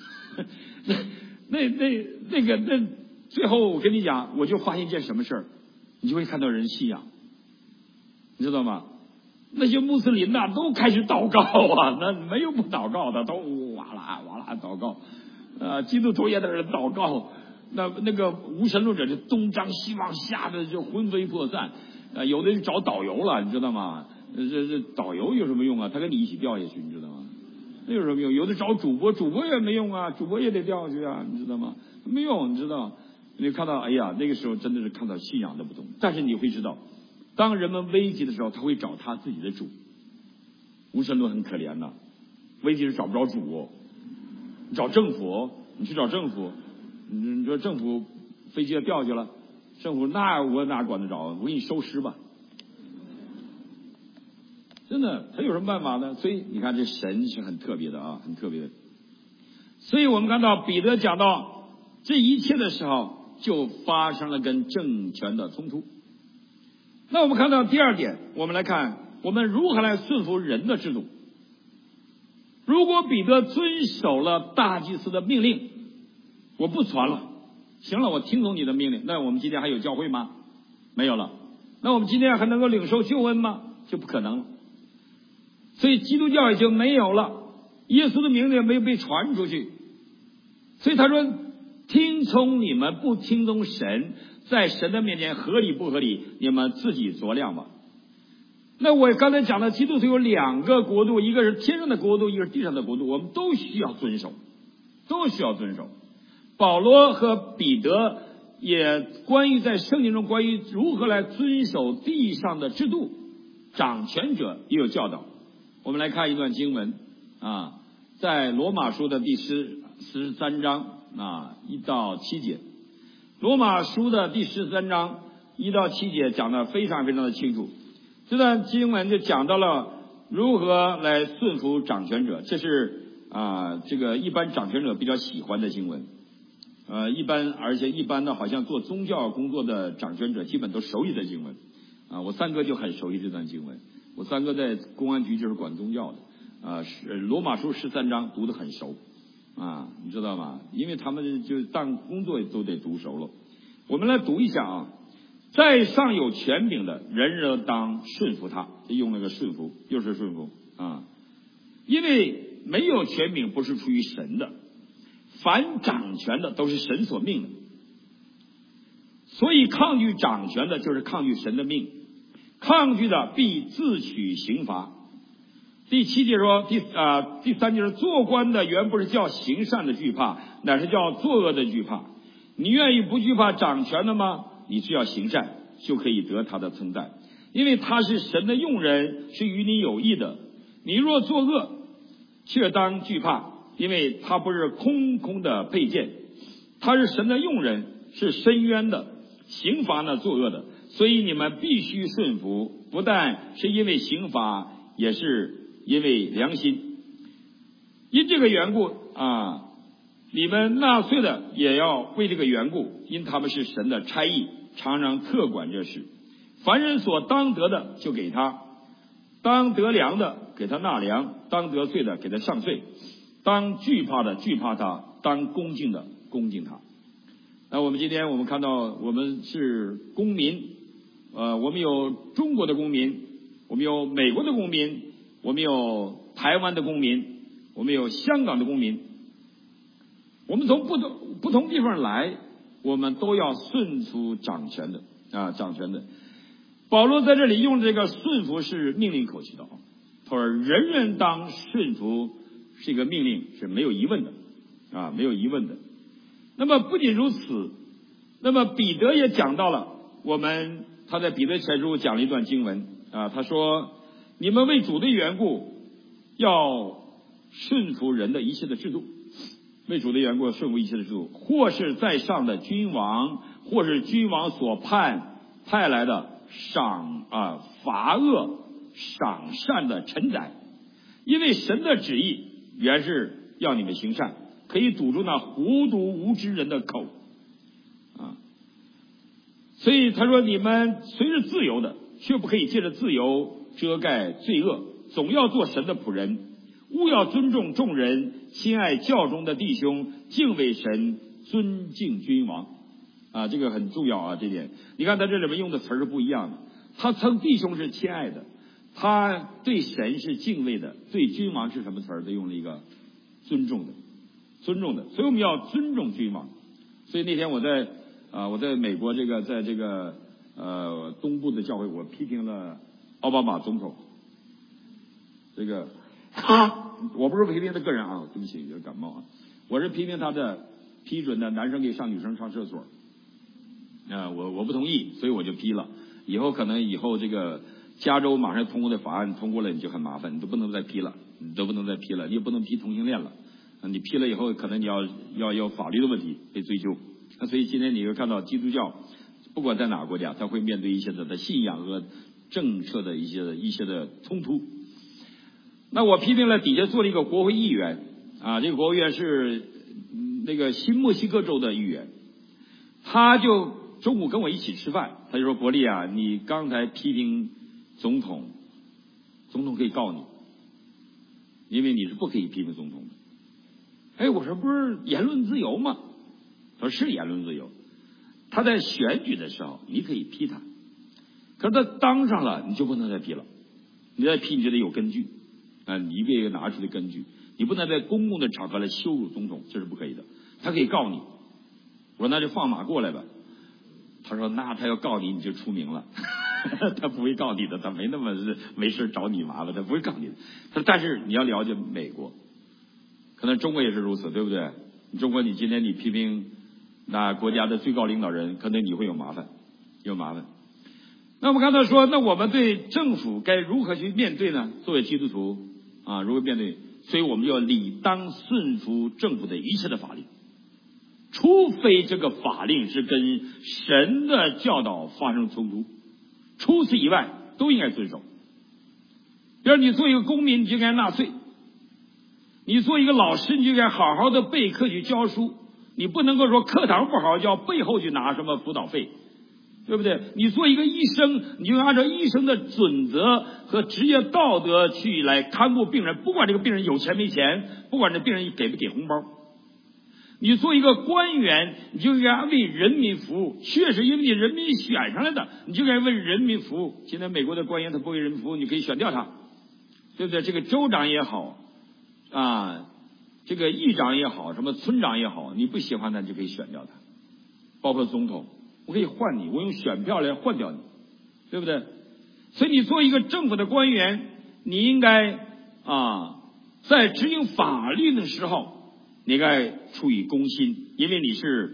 那最后我跟你讲，我就发现一件什么事儿，你就会看到人信仰，你知道吗？那些穆斯林呐都开始祷告那没有不祷告的，都哇啦哇啦祷告基督徒也在这祷告，那个无神论者就东张西望，吓得就魂飞魄散有的人找导游了，你知道吗？这导游有什么用啊？他跟你一起掉下去，你知道吗？那有什么用？有的找主播也没用啊，主播也得掉下去啊，你知道吗？没用，你知道？你看到，哎呀，那个时候真的是看到信仰的不同。但是你会知道，当人们危急的时候，他会找他自己的主。无神论很可怜的，危急是找不着主找政府，你去找政府，你说政府飞机要掉下去了，政府我哪管得着？我给你收尸吧。真的，他有什么办法呢？所以你看，这神是很特别的很特别的。所以我们看到彼得讲到这一切的时候，就发生了跟政权的冲突。那我们看到第二点，我们来看我们如何来顺服人的制度。如果彼得遵守了大祭司的命令，我不传了，行了，我听从你的命令，那我们今天还有教会吗？没有了。那我们今天还能够领受救恩吗？就不可能了。所以基督教也就没有了，耶稣的名字也没有被传出去。所以他说，听从你们，不听从神，在神的面前合理不合理，你们自己酌量吧。那我刚才讲的基督徒有2个国度，一个是天上的国度，一个是地上的国度，我们都需要遵守，保罗和彼得也关于在圣经中关于如何来遵守地上的制度，掌权者也有教导。我们来看一段经文在罗马书的第13章1到7节。罗马书的第13章1到7节讲得非常非常的清楚。这段经文就讲到了如何来顺服掌权者，这是这个一般掌权者比较喜欢的经文。而且一般的好像做宗教工作的掌权者基本都熟悉的经文我三哥就很熟悉这段经文。我三哥在公安局就是管宗教的罗马书13章读得很熟你知道吗？因为他们就当工作都得读熟了。我们来读一下在上有权柄的，人人当顺服他。用那个顺服，又是顺服因为没有权柄不是出于神的，凡掌权的都是神所命的，所以抗拒掌权的就是抗拒神的命，抗拒的必自取刑罚。第7节说，第3节说，做官的原不是叫行善的惧怕，乃是叫作恶的惧怕。 你愿意不惧怕掌权的吗？你只要行善，就可以得他的称赞，因为他是神的用人，是与你有益的。你若作恶，却当惧怕，因为他不是空空的佩剑，他是神的用人，是伸冤的，刑罚那作恶的。所以你们必须顺服，不但是因为刑罚，也是因为良心。因这个缘故你们纳税的也要为这个缘故，因他们是神的差役，常常特管这事。凡人所当得的就给他，当得粮的给他纳粮，当得罪的给他上罪，当惧怕的惧怕他，当恭敬的恭敬他。那我们今天我们看到我们是公民，我们有中国的公民，我们有美国的公民，我们有台湾的公民，我们有香港的公民。我们从不同地方来，我们都要顺服掌权的掌权的。保罗在这里用这个顺服是命令口气的，他说人人当顺服是一个命令，是没有疑问的没有疑问的。那么不仅如此，那么彼得也讲到了他在彼得前书讲了一段经文他说你们为主的缘故要顺服人的一切的制度，为主的缘故顺服一切的制度，或是在上的君王，或是君王所派来的罚恶赏善的臣宰，因为神的旨意原是要你们行善，可以堵住那糊涂无知人的口所以他说你们虽是自由的，却不可以借着自由遮盖罪恶，总要做神的仆人，务要尊重众人，亲爱教中的弟兄，敬畏神，尊敬君王这个很重要这点你看他这里面用的词是不一样的，他称弟兄是亲爱的，他对神是敬畏的，对君王是什么词儿？他用了一个尊重的，所以我们要尊重君王。所以那天我在美国在这个东部的教会，我批评了奥巴马总统。这个我不是批评他个人对不起，有感冒我是批评他的批准的男生可以上女生上厕所我不同意，所以我就批了。以后这个加州马上通过的法案通过了，你就很麻烦，你都不能再批了，你也不能批同性恋了你批了以后，可能你要法律的问题被追究所以今天你会看到基督教不管在哪个国家，他会面对一些的信仰和政策的一些的冲突。那我批评了底下做了一个国会议员这个国会议员是那个新墨西哥州的议员，他就中午跟我一起吃饭，他就说伯利你刚才批评总统可以告你，因为你是不可以批评总统的。我说不是言论自由吗？他说是言论自由，他在选举的时候你可以批他，可是他当上了你就不能再批了，你再批你就得有根据你一个一个拿出的根据，你不能在公共的场合来羞辱总统，这是不可以的。他可以告你，我说那就放马过来吧。他说那他要告你就出名了他不会告你的，他没那么没事找你麻烦，他不会告你的。他说但是你要了解美国，可能中国也是如此，对不对？中国你今天你批评那国家的最高领导人，可能你会有麻烦。那我们刚才说，那我们对政府该如何去面对呢？作为基督徒如何面对？所以我们要理当顺服政府的一切的法令，除非这个法令是跟神的教导发生冲突，除此以外都应该遵守。比如你做一个公民，你就应该纳税；你做一个老师，你就应该好好的备课去教书，你不能够说课堂不好好教，背后去拿什么辅导费，对不对？你做一个医生，你就按照医生的准则和职业道德去来看顾病人，不管这个病人有钱没钱，不管这病人给不给红包。你做一个官员，你就应该为人民服务，确实因为你人民选上来的，你就应该为人民服务。现在美国的官员他不为人民服务，你可以选掉他，对不对？这个州长也好这个议长也好，什么村长也好，你不喜欢他你就可以选掉他，包括总统，我可以换你，我用选票来换掉你，对不对？所以你做一个政府的官员，你应该在执行法律的时候，你应该出于公心，因为你是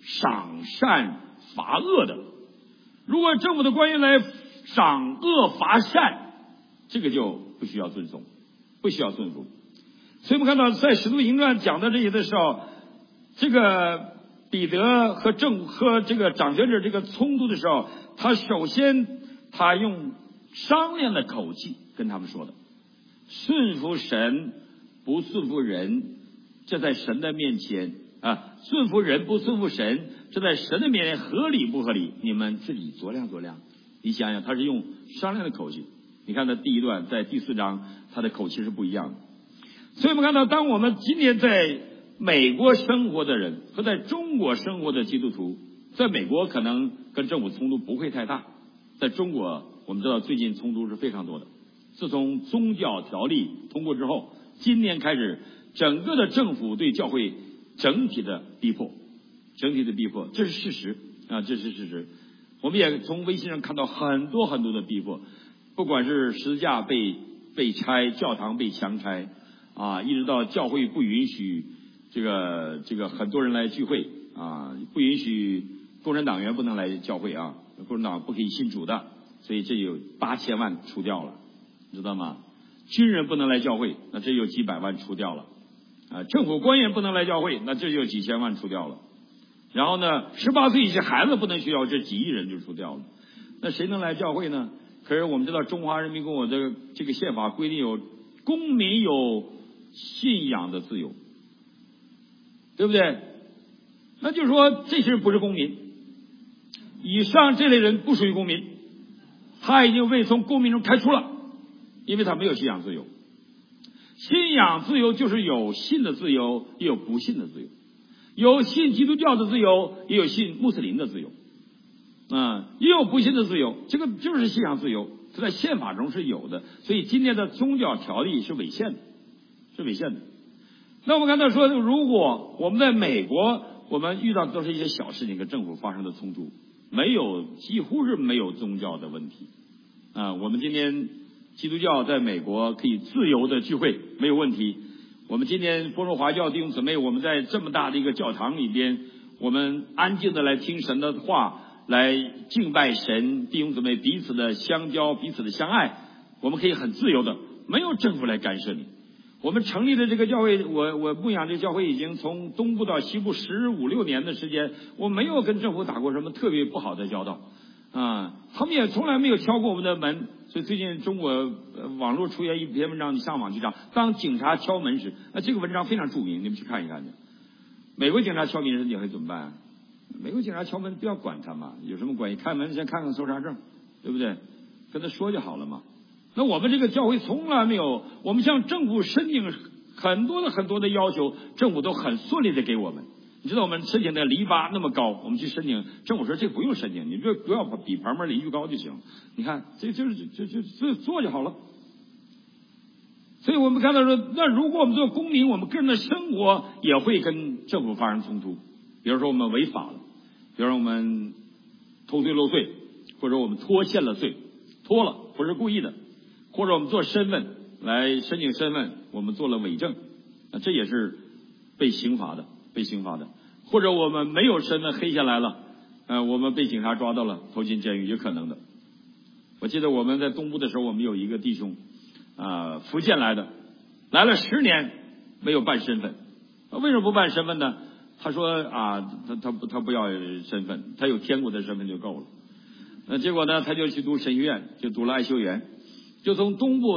赏善罚恶的。如果政府的官员来赏恶罚善，这个就不需要遵从，不需要顺服。所以我们看到在《使徒行传》讲到这些的时候，这个彼得和这个掌权者这个冲突的时候，他首先他用商量的口气跟他们说的：顺服神不顺服人，这在神的面前顺服人不顺服神，这在神的面前合理不合理？你们自己酌量酌量。你想想，他是用商量的口气。你看他第一段在第4章，他的口气是不一样的。所以我们看到，当我们今天在美国生活的人和在中国生活的基督徒，在美国可能跟政府冲突不会太大，在中国我们知道最近冲突是非常多的。自从宗教条例通过之后，今年开始整个的政府对教会整体的逼迫，这是事实这是事实。我们也从微信上看到很多很多的逼迫，不管是十字架被拆，教堂被强拆一直到教会不允许这个很多人来聚会不允许共产党员不能来教会共产党不可以信主的，所以这有8000万除掉了，知道吗？军人不能来教会，那这有几百万除掉了政府官员不能来教会，那这就几千万除掉了。然后呢，18岁以下孩子不能去教会，这几亿人就除掉了。那谁能来教会呢？可是我们知道中华人民共和国的这个宪法规定有公民有信仰的自由，对不对？那就是说这些人不是公民，以上这类人不属于公民，他已经被从公民中开除了，因为他没有信仰自由。信仰自由就是有信的自由，也有不信的自由，有信基督教的自由，也有信穆斯林的自由也有不信的自由，这个就是信仰自由，这在宪法中是有的。所以今天的宗教条例是违宪的，那我们刚才说，如果我们在美国，我们遇到的都是一些小事情跟政府发生的冲突，几乎是没有宗教的问题我们今天基督教在美国可以自由的聚会，没有问题。我们今天波罗华教弟兄姊妹，我们在这么大的一个教堂里边，我们安静的来听神的话，来敬拜神，弟兄姊妹彼此的相交，彼此的相爱，我们可以很自由的，没有政府来干涉你。我们成立的这个教会，我牧养这个教会已经从东部到西部15、16年的时间，我没有跟政府打过什么特别不好的交道他们也从来没有敲过我们的门。所以最近中国网络出现一篇文章，你上网去查，当警察敲门时，这个文章非常著名，你们去看一看去。美国警察敲门时你会怎么办美国警察敲门不要管他嘛，有什么关系？开门先看看搜查证，对不对？跟他说就好了嘛。那我们这个教会从来没有，我们向政府申请很多的要求，政府都很顺利的给我们。你知道我们申请的篱笆那么高，我们去申请，政府说这不用申请，你这不要比旁边邻居高就行。你看这做就好了。所以我们看到说，那如果我们做公民，我们个人的生活也会跟政府发生冲突。比如说我们违法了，比如说我们偷税漏税，或者我们拖欠了税，拖了不是故意的，或者我们做身份来申请身份，我们做了伪证，这也是被刑罚的。或者我们没有身份黑下来了，我们被警察抓到了，投进监狱，有可能的。我记得我们在东部的时候，我们有一个弟兄福建来的，来了10年没有办身份。为什么不办身份呢？他说他不要身份，他有天国的身份就够了。结果呢，他就去读神学院，就读了爱修园，就从东部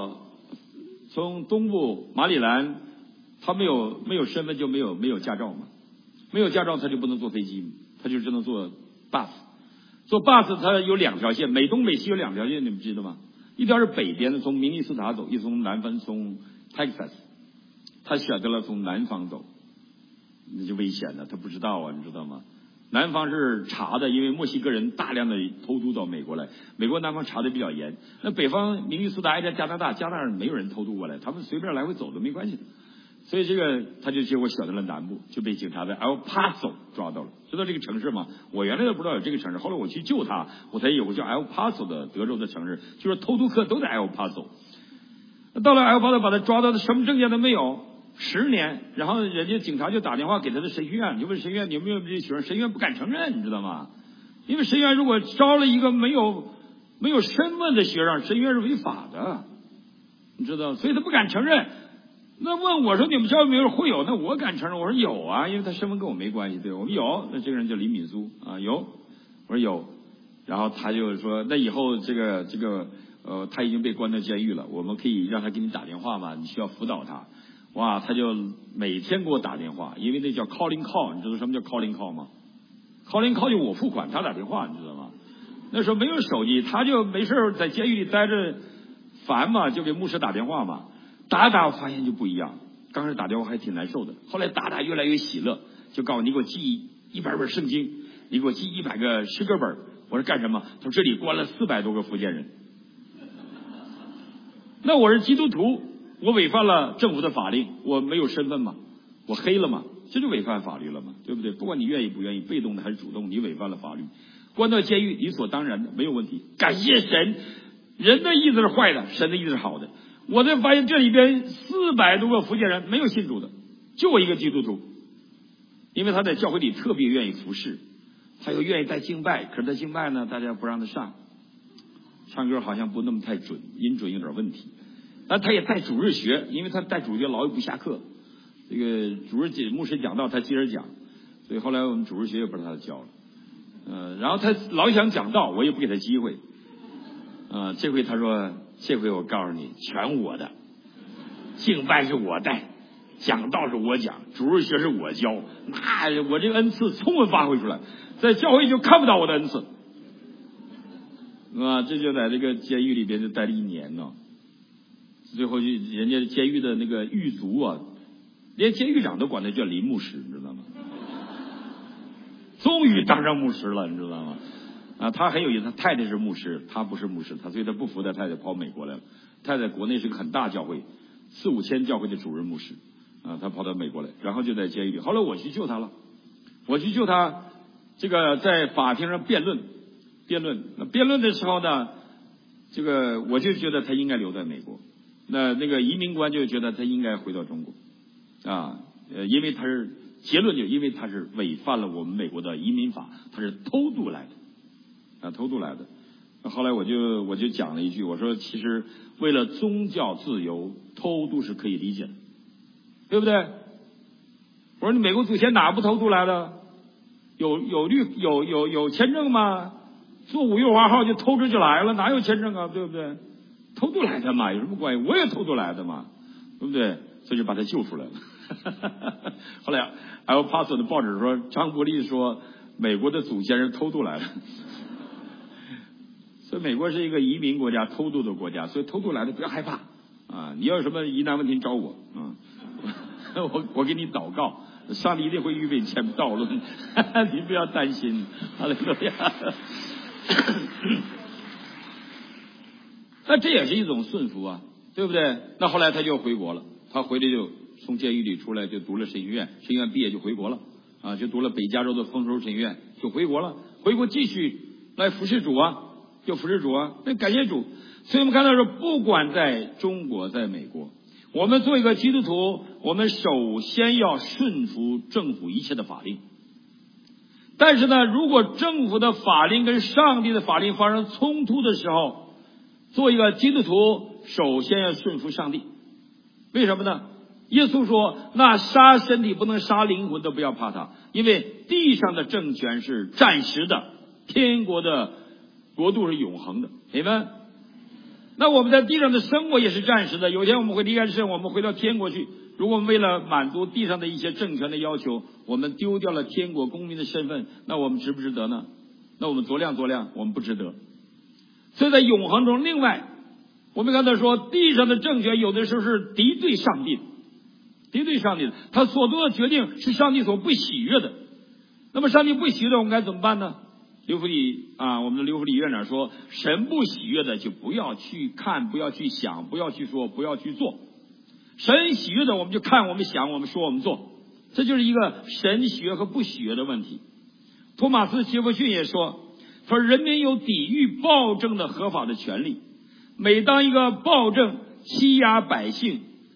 马里兰，他没有身份就没有驾照嘛，没有驾照他就不能坐飞机，他就只能坐 bus。坐 bus 它有2条线，美东美西有2条线，你们知道吗？一条是北边的，从明尼苏达走，一从南方从 Texas， 他选择了从南方走，那就危险了，他不知道你知道吗？南方是查的，因为墨西哥人大量的偷渡到美国来，美国南方查的比较严。那北方明尼苏达挨着加拿大没有人偷渡过来，他们随便来回走都没关系的。所以他就结果选择了南部，就被警察在 El Paso 抓到了。知道这个城市吗？我原来都不知道有这个城市，后来我去救他，我才有个叫 El Paso 的德州的城市，就是偷渡客都在 El Paso。到了 El Paso 把他抓到的，什么证件都没有， 10年，然后人家警察就打电话给他的神学院，就问神学院你有没有这些学生，神学院不敢承认，你知道吗？因为神学院如果招了一个没有身份的学生，神学院是违法的，你知道，所以他不敢承认。那问我说你们教有没有会有？那我敢承认，我说有啊，因为他身份跟我没关系，对，我们有。那这个人叫李敏苏啊，有，我说有。然后他就说，那以后这个他已经被关到监狱了，我们可以让他给你打电话吗？你需要辅导他。哇，他就每天给我打电话，因为那叫 calling call， 你知道什么叫 calling call 吗？ calling call 就我付款，他打电话，你知道吗？那时候没有手机，他就没事在监狱里待着烦嘛，就给牧师打电话嘛。打我发现就不一样，刚开始打电话还挺难受的，后来打越来越喜乐，就告诉你给我寄100本圣经，你给我寄100个诗歌本。我说干什么？他说这里关了400多个福建人。那我是基督徒，我违反了政府的法令，我没有身份嘛，我黑了嘛，这就违反法律了嘛，对不对？不管你愿意不愿意，被动的还是主动，你违反了法律，关到监狱理所当然的，没有问题。感谢神，人的意思是坏的，神的意思是好的。我才发现这里边400多个福建人没有信主的，就我一个基督徒，因为他在教会里特别愿意服侍，他又愿意带敬拜，可是他敬拜呢，大家不让他上，唱歌好像不那么太准，音准有点问题。但他也带主日学，因为他带主日学老也不下课，这个主日牧师讲道他接着讲，所以后来我们主日学也不是他教了。然后他老想讲道，我也不给他机会。这回他说，这回我告诉你，全我的，敬拜是我带，讲道是我讲，主日学是我教，那我这个恩赐充分发挥出来，在教会就看不到我的恩赐。这就在这个监狱里边就待了1年呢。最后就人家监狱的那个狱卒啊，连监狱长都管他叫林牧师，你知道吗？终于当上牧师了，你知道吗？他很有意思，他太太是牧师，他不是牧师，所以他不服他太太跑美国来了。太太国内是个很大教会，4、5千教会的主任牧师他跑到美国来，然后就在监狱里。后来我去救他了，这个在法庭上辩论的时候呢，这个我就觉得他应该留在美国。那个移民官就觉得他应该回到中国因为他是结论，就因为他是违反了我们美国的移民法，他是偷渡来的后来我就讲了一句，我说其实为了宗教自由，偷渡是可以理解的，对不对？我说你美国祖先哪不偷渡来的？有签证吗？坐5月花号就偷着就来了，哪有签证啊？对不对？偷渡来的嘛，有什么关系？我也偷渡来的嘛，对不对？所以就把他救出来了。后来El Paso的报纸说，张伯利说美国的祖先是偷渡来的。所以美国是一个移民国家，偷渡的国家，所以偷渡来的不要害怕你要有什么疑难问题找我我给你祷告，上帝一定会预备前道路，你不要担心。哈利路亚。那这也是一种顺服对不对？那后来他就回国了，他回来就从监狱里出来，就读了神学院，神学院毕业就回国了就读了北加州的丰收神学院，就回国了，回国继续来服侍主就服侍主那感谢主。所以我们看到说，不管在中国在美国，我们做一个基督徒，我们首先要顺服政府一切的法令。但是呢，如果政府的法令跟上帝的法令发生冲突的时候，做一个基督徒首先要顺服上帝。为什么呢？耶稣说，那杀身体不能杀灵魂的不要怕他，因为地上的政权是暂时的，天国的国度是永恒的。明白？那我们在地上的生活也是暂时的，有一天我们会离开世，我们回到天国去。如果我们为了满足地上的一些政权的要求，我们丢掉了天国公民的身份，那我们值不值得呢？那我们酌量，我们不值得。所以在永恒中，另外我们刚才说，地上的政权有的时候是敌对上帝的，他所做的决定是上帝所不喜悦的。那么上帝不喜悦的，我们该怎么办呢？刘福礼我们的刘福礼院长说，神不喜悦的就不要去看，不要去想，不要去说，不要去做。神喜悦的我们就看，我们想，我们说，我们做，这就是一个神喜悦和不喜悦的问题。托马斯·杰弗逊也说人民有抵御暴政的合法的权利，每当一个暴政欺压百姓，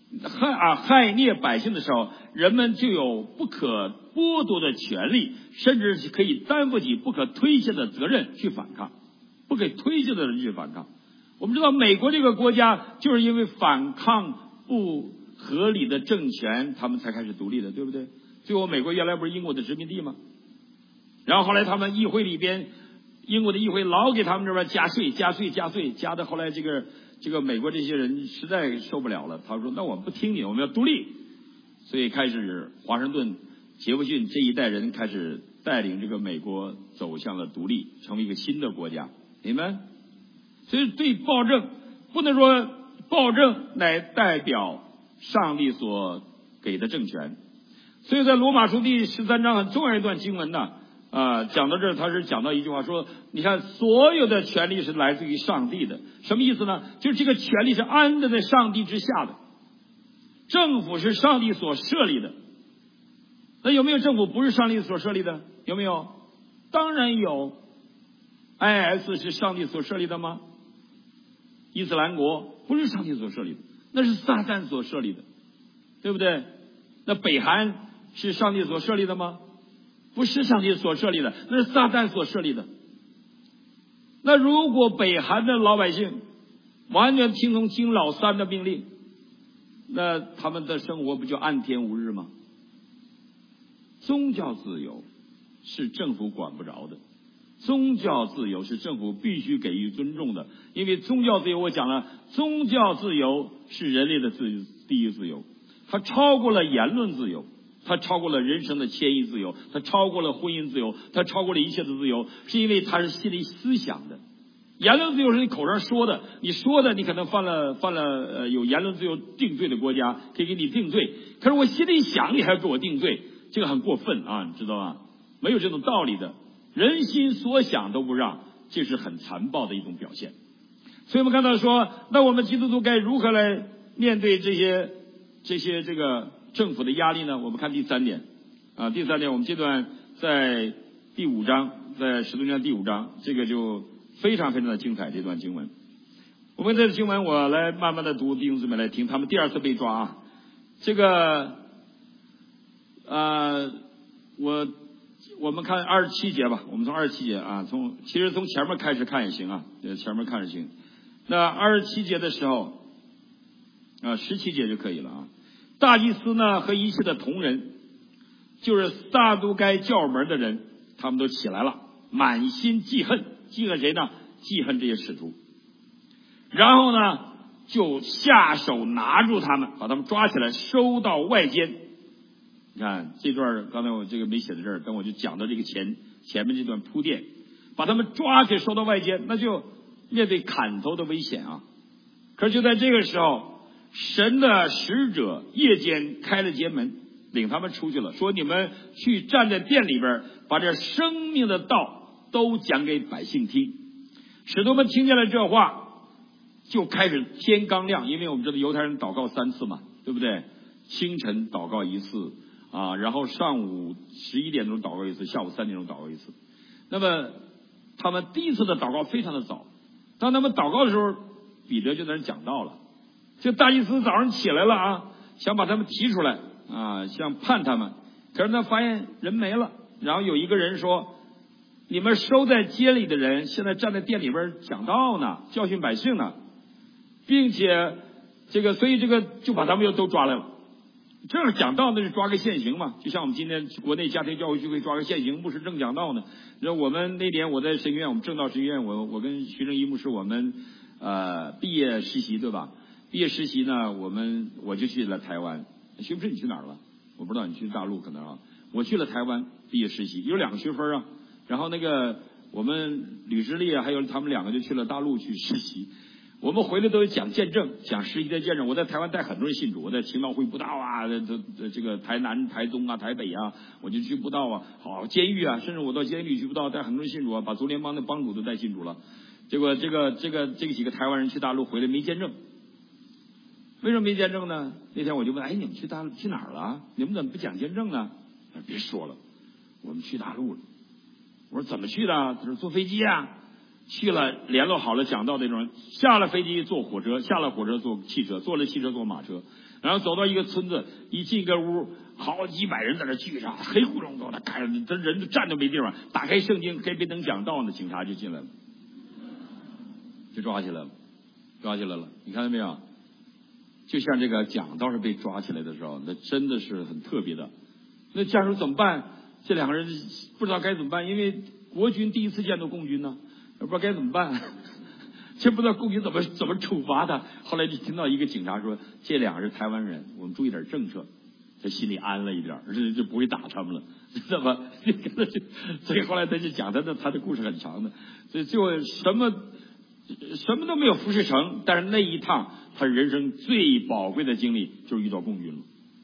害虐百姓的时候，人们就有不可剥夺的权利，甚至可以担负起不可推卸的责任去反抗，不可推卸的人去反抗。我们知道美国这个国家就是因为反抗不合理的政权，他们才开始独立的，对不对？最后美国原来不是英国的殖民地吗？然后后来他们议会里边，英国的议会老给他们这边加税，加的后来这个美国这些人实在受不了了，他说那我们不听你，我们要独立。所以开始华盛顿、杰弗逊这一代人开始带领这个美国走向了独立，成为一个新的国家。你们，所以对暴政不能说暴政乃代表上帝所给的政权。所以在罗马书第13章很重要一段经文呢，讲到这儿，他是讲到一句话说，你看所有的权利是来自于上帝的，什么意思呢？就是这个权利是安在上帝之下的，政府是上帝所设立的。那有没有政府不是上帝所设立的？有没有？当然有。IS 是上帝所设立的吗？伊斯兰国不是上帝所设立的，那是撒旦所设立的，对不对？那北韩是上帝所设立的吗？不是上帝所设立的，那是撒旦所设立的。那如果北韩的老百姓完全听从金老三的命令，那他们的生活不就安天无日吗？宗教自由是政府管不着的，宗教自由是政府必须给予尊重的，因为宗教自由我讲了，宗教自由是人类的第一自由，它超过了言论自由，它超过了人生的迁移自由，它超过了婚姻自由，它超过了一切的自由，是因为它是心理思想的。言论自由是你口上说的，你说的你可能犯了有言论自由定罪的国家可以给你定罪，可是我心里想你还要给我定罪，这个很过分啊，你知道吗？没有这种道理的，人心所想都不让，这是很残暴的一种表现。所以我们看到说，那我们基督徒该如何来面对这些这个政府的压力呢？我们看第三点第三点我们这段在第5章，在使徒行传第5章，这个就非常非常的精彩，这段经文。我们这个经文我来慢慢的读，弟兄姊妹来听，他们第2次被抓这个我们看27节吧，我们从27节其实从前面开始看也行前面看也行。那27节的时候17节就可以了大祭司呢和一切的同人，就是撒都该教门的人，他们都起来了，满心记恨谁呢？记恨这些使徒。然后呢就下手拿住他们，把他们抓起来收到外监。你看这段刚才我这个没写在这儿，等我就讲到这个前面这段铺垫，把他们抓起来收到外监，那就面对砍头的危险可是就在这个时候，神的使者夜间开了街门，领他们出去了，说你们去站在殿里边，把这生命的道都讲给百姓听。使徒们听见了这话，就开始天刚亮，因为我们知道犹太人祷告3次嘛，对不对？清晨祷告1次然后上午11点钟祷告1次，下午3点钟祷告1次。那么他们第一次的祷告非常的早，当他们祷告的时候，彼得就在那讲道了。这大祭司早上起来了想把他们提出来想判他们，可是他发现人没了。然后有一个人说，你们收在街里的人现在站在店里边讲道呢，教训百姓呢，并且所以就把他们又都抓来了。这样讲道那是抓个现行嘛，就像我们今天国内家庭教会聚会抓个现行，牧师正讲道呢。我们那年我在神学院，我们正道神学院，我跟徐正一牧师我们毕业实习，对吧？毕业实习呢，我就去了台湾。徐牧师你去哪儿了？我不知道，你去大陆可能我去了台湾毕业实习，有2个学分然后我们吕志立还有他们2个就去了大陆去实习。我们回来都讲见证，讲实习的见证。我在台湾带很多人信主，我在青岛会布道这个台南、台中台北我就去布道好监狱甚至我到监狱去布道，带很多人信主把竹联帮的帮主都带信主了。结果这几个台湾人去大陆回来没见证，为什么没见证呢？那天我就问，你们去大陆去哪儿了？你们怎么不讲见证呢？别说了，我们去大陆了。我说怎么去的？他说坐飞机去了联络好了讲道那种人，下了飞机坐火车，下了火车坐汽车，坐了汽车坐马车，然后走到一个村子，一进个屋，好几百人在那聚上，黑咕隆咚的，看着这人都站都没地方，打开圣经还没等讲道呢，警察就进来了，就抓起来了，你看到没有？就像这个讲道是被抓起来的时候，那真的是很特别的。那假如怎么办？这两个人不知道该怎么办，因为国军第一次见到共军呢，不知道该怎么办，真不知道共军怎么处罚他。后来就听到一个警察说，这两个是台湾人，我们注意点政策，他心里安了一点，就不会打他们了，知道吧？所以后来他就讲他的故事很长的，所以最后什么都没有服侍成，但是那一趟他人生最宝贵的经历就是遇到共军了。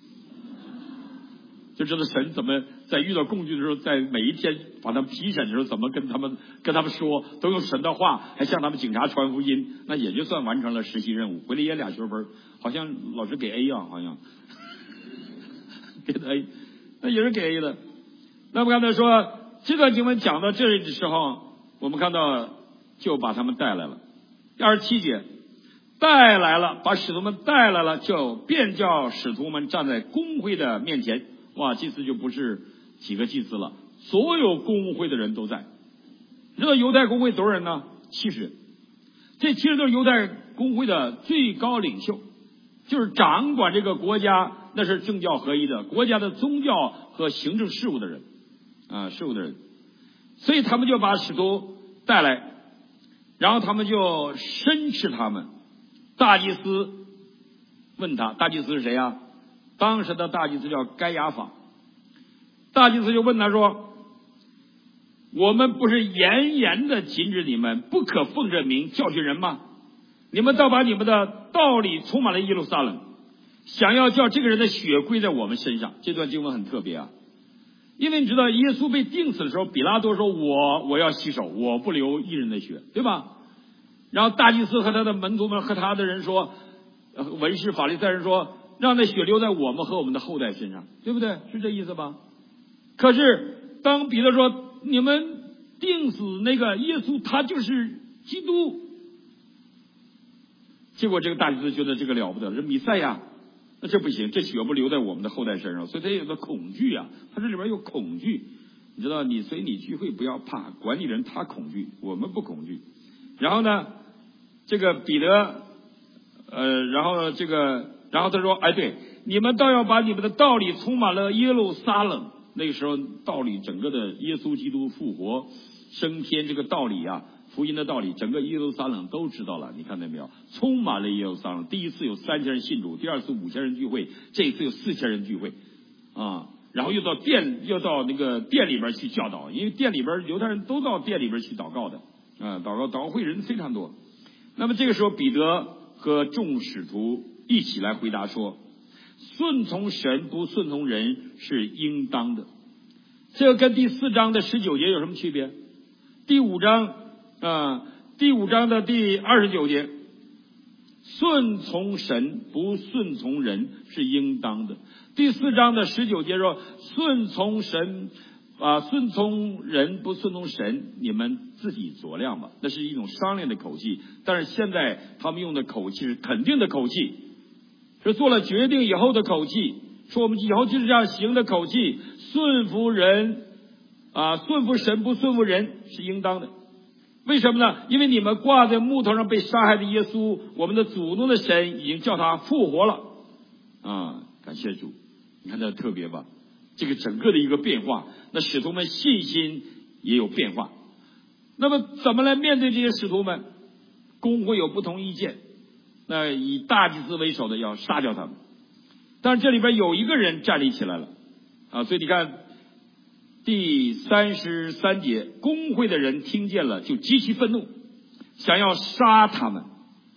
就知道神怎么在遇到共军的时候，在每一天把他们批审的时候，怎么跟他们说，都用神的话，还向他们警察传福音，那也就算完成了实习任务。回来也2学分，好像老师给 A 啊，好像给他 A， 那也是给 A 的。那么刚才说这段经文讲到这里的时候，我们看到就把他们带来了。27节，带来了，把使徒们带来了，就便叫使徒们站在公会的面前。哇，祭司就不是几个祭司了，所有公会的人都在。你知道犹太公会多少人呢？70人。这70人都是犹太公会的最高领袖，就是掌管这个国家，那是政教合一的国家的宗教和行政事务的人所以他们就把使徒带来，然后他们就申斥他们。大祭司问他，大祭司是谁啊？当时的大祭司叫该亚法。大祭司就问他说，我们不是严严的禁止你们不可奉这名教训人吗？你们倒把你们的道理充满了耶路撒冷，想要叫这个人的血归在我们身上。这段经文很特别啊，因为你知道耶稣被钉死的时候，比拉多说我要洗手，我不流一人的血，对吧？然后大祭司和他的门徒们和他的人说，文士法利赛人说，让那血流在我们和我们的后代身上，对不对？是这意思吧？可是当彼得说你们钉死那个耶稣，他就是基督，结果这个大祭司觉得这个了不得，这弥赛亚，那这不行，这血不留在我们的后代身上，所以他有个恐惧啊，他这里边有恐惧，你知道，所以你聚会不要怕，管理人他恐惧，我们不恐惧。然后呢，这个彼得，然后他说，哎，对，你们倒要把你们的道理充满了耶路撒冷。那个时候道理，整个的耶稣基督复活升天这个道理啊，福音的道理，整个耶路撒冷都知道了。你看到没有？充满了耶路撒冷。第一次有3000人信主，第二次5000人聚会，这一次有4000人聚会啊。然后又到那个殿里边去教导，因为殿里边犹太人都到殿里边去祷告的啊，祷告会人非常多。那么这个时候彼得和众使徒一起来回答说，顺从神不顺从人是应当的。这个跟第4章的19节有什么区别？第5章的第29节，顺从神不顺从人是应当的。第4章的19节说，顺从人不顺从神，你们自己酌量吧。那是一种商量的口气，但是现在他们用的口气是肯定的口气，是做了决定以后的口气，说我们以后就是这样行的口气。顺服神不顺服人是应当的。为什么呢？因为你们挂在木头上被杀害的耶稣，我们的祖宗的神已经叫他复活了啊！感谢主，你看这特别吧，这个整个的一个变化，那使徒们信心也有变化。那么怎么来面对这些使徒们？公会有不同意见，那以大祭司为首的要杀掉他们，但是这里边有一个人站立起来了啊！所以你看第33节，公会的人听见了就极其愤怒，想要杀他们，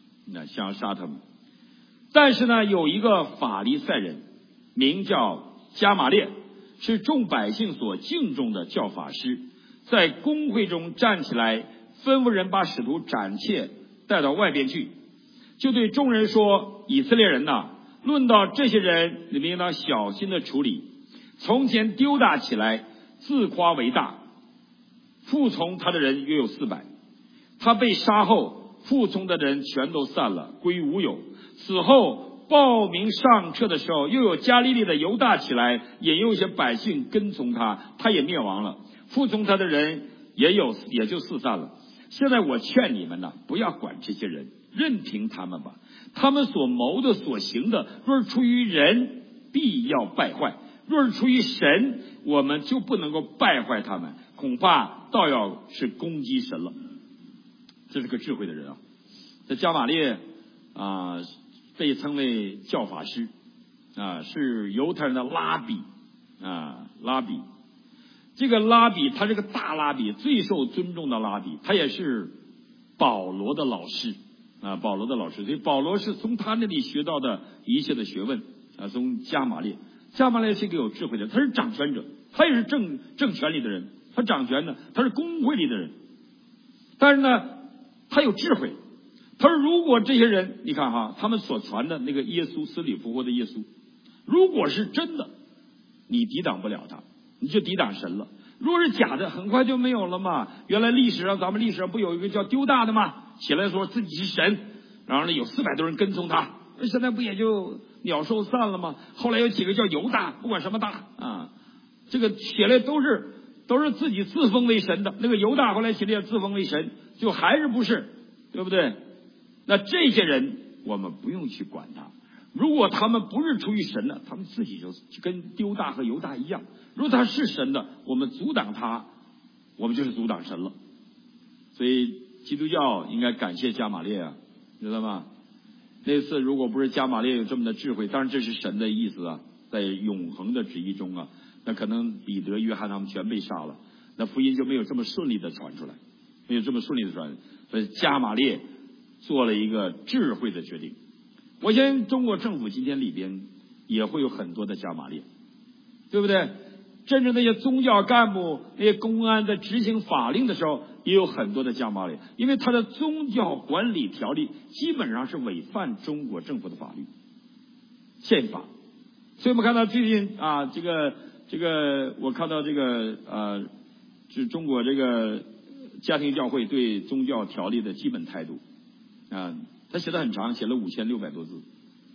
但是呢，有一个法利赛人名叫加马列，是众百姓所敬重的教法师，在公会中站起来，吩咐人把使徒斩切带到外边去，就对众人说，以色列人呐，论到这些人，你们应当小心的处理。从前丢大起来，自夸为大，服从他的人约有400。 他被杀后，服从的人全都散了，归无有。此后报名上车的时候，又有加利利的犹大起来，引诱一些百姓跟从他，他也灭亡了。服从他的人也就四散了。现在我劝你们呢，不要管这些人，任凭他们吧。他们所谋的、所行的，若是出于人，必要败坏；若是出于神，我们就不能够败坏他们，恐怕倒要是攻击神了。这是个智慧的人啊。这加玛列被称为教法师是犹太人的拉比拉比。这个拉比他是个大拉比，最受尊重的拉比，他也是保罗的老师保罗的老师。所以保罗是从他那里学到的一切的学问从加玛列是一个有智慧的人，他是掌权者，他也是正权里的人，他掌权的，他是公会里的人，但是呢他有智慧。他说如果这些人你看他们所传的那个耶稣，死里复活的耶稣，如果是真的，你抵挡不了他，你就抵挡神了。如果是假的，很快就没有了嘛。原来咱们历史上不有一个叫丢大的吗？起来说自己是神，然后呢有400多人跟从他，现在不也就鸟兽散了吗？后来有几个叫犹大，不管什么大这个起来都是自己自封为神的。那个犹大后来起来也自封为神，就还是不是，对不对？那这些人我们不用去管他，如果他们不是出于神的，他们自己就跟丢大和犹大一样。如果他是神的，我们阻挡他，我们就是阻挡神了。所以基督教应该感谢加玛列知道吗？那次如果不是加玛列有这么的智慧，当然这是神的意思在永恒的旨意中那可能彼得、约翰他们全被杀了，那福音就没有这么顺利的传出来，所以加玛列做了一个智慧的决定。我相信中国政府今天里边也会有很多的加玛列，对不对？真正那些宗教干部、那些公安在执行法令的时候，也有很多的加玛列，因为他的宗教管理条例基本上是违反中国政府的法律、宪法。所以我们看到最近这个我看到这个是中国这个家庭教会对宗教条例的基本态度他写的很长，写了5600多字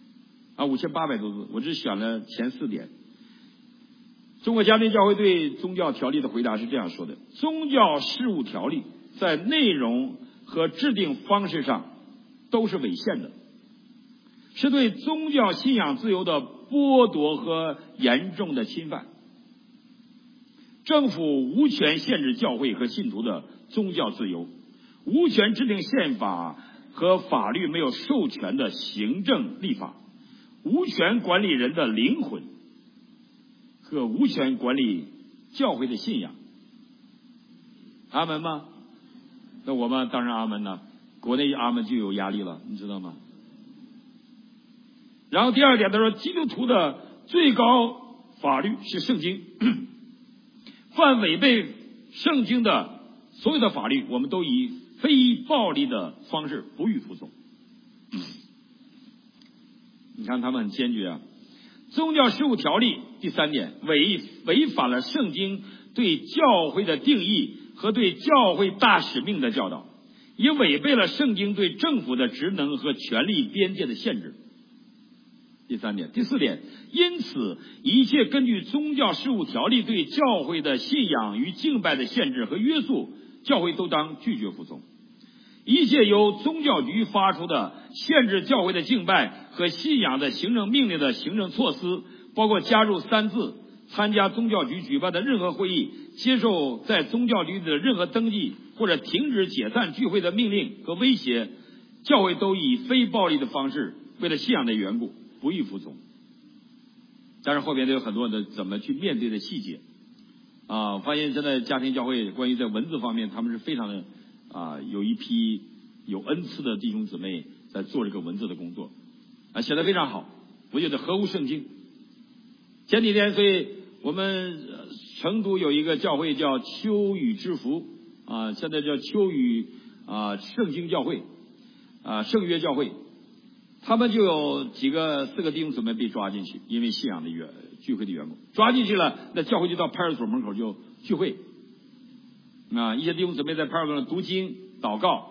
5800多字，我只选了前4点。中国家庭教会对宗教条例的回答是这样说的：宗教事务条例在内容和制定方式上都是违宪的，是对宗教信仰自由的剥夺和严重的侵犯。政府无权限制教会和信徒的宗教自由，无权制定宪法和法律没有授权的行政立法，无权管理人的灵魂和无权管理教会的信仰。阿门吗？那我们当然阿门了，国内阿门就有压力了，你知道吗？然后第2点他说，基督徒的最高法律是圣经，犯违背圣经的所有的法律，我们都以非暴力的方式不予服从。你看他们很坚决宗教事务条例第3点违反了圣经对教会的定义和对教会大使命的教导，也违背了圣经对政府的职能和权力边界的限制。第3点。第4点，因此一切根据宗教事务条例对教会的信仰与敬拜的限制和约束，教会都当拒绝服从。一切由宗教局发出的限制教会的敬拜和信仰的行政命令的行政措施，包括加入3字、参加宗教局举办的任何会议、接受在宗教局的任何登记或者停止解散聚会的命令和威胁，教会都以非暴力的方式为了信仰的缘故不予服从。但是后边都有很多的怎么去面对的细节我发现现在家庭教会关于在文字方面他们是非常的有一批有恩赐的弟兄姊妹在做这个文字的工作写得非常好，我觉得合乎圣经。前几天所以我们成都有一个教会叫秋雨之福现在叫秋雨圣经教会圣约教会，他们就有4个弟兄姊妹被抓进去，因为信仰的聚会的缘故抓进去了，那教会就到派出所门口就聚会一些弟兄姊妹在派出所读经祷告，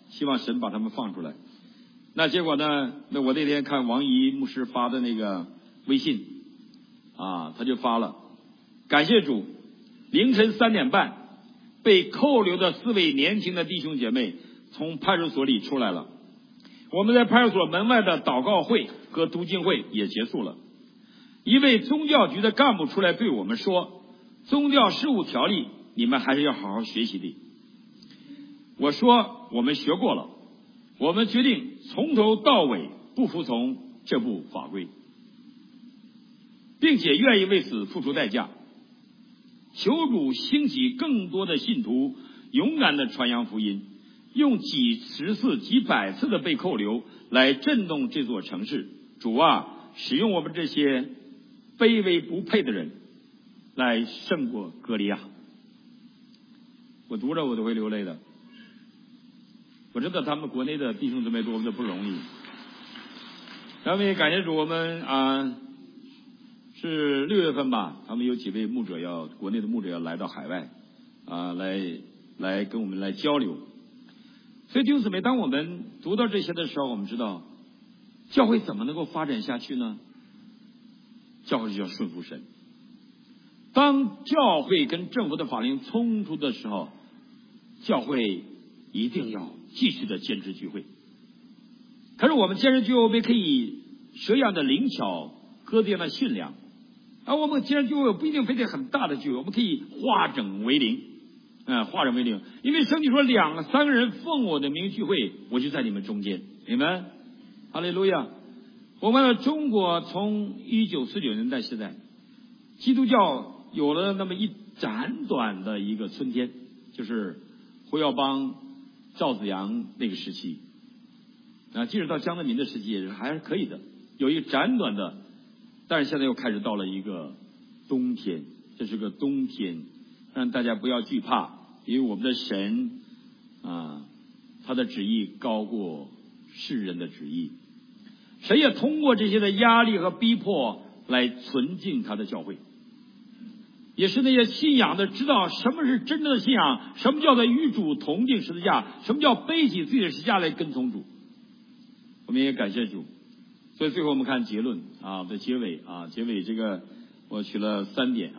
希望神把他们放出来。那结果呢？那我那天看王怡牧师发的那个微信啊，他就发了，感谢主，凌晨3点半，被扣留的4位年轻的弟兄姐妹从派出所里出来了。我们在派出所门外的祷告会和读经会也结束了。一位宗教局的干部出来对我们说，宗教事务条例你们还是要好好学习的。我说我们学过了，我们决定从头到尾不服从这部法规，并且愿意为此付出代价。求主兴起更多的信徒，勇敢的传扬福音，用几十次几百次的被扣留来震动这座城市。主啊，使用我们这些卑微不配的人来胜过歌利亚。我读着我都会流泪的。我知道他们国内的弟兄姊妹多么的不容易。咱们也感谢主，我们是6月份吧，他们有几位牧者国内的牧者要来到海外来跟我们来交流。所以弟兄姊妹，当我们读到这些的时候，我们知道教会怎么能够发展下去呢？教会就要顺服神。当教会跟政府的法令冲突的时候，教会一定要继续的坚持聚会。可是我们坚持聚会，我们可以这样的灵巧，各这样的训练。而我们坚持聚会不一定非得很大的聚会，我们可以化整为零，化整为零。因为圣经说2、3个人奉我的名聚会，我就在你们中间。你们，哈利路亚！我们的中国从1949年代时代，基督教有了那么一短短的一个春天，就是胡耀邦、赵子阳那个时期，即使到江泽民的时期也是还是可以的，有一个短短的，但是现在又开始到了一个冬天，这是个冬天，让大家不要惧怕，因为我们的神他的旨意高过世人的旨意。神也通过这些的压力和逼迫来存进他的教会，也是那些信仰的知道什么是真正的信仰，什么叫做与主同定十字架，什么叫背起自己的十字架来跟从主。我们也感谢主。所以最后我们看结论的结尾这个我取了3点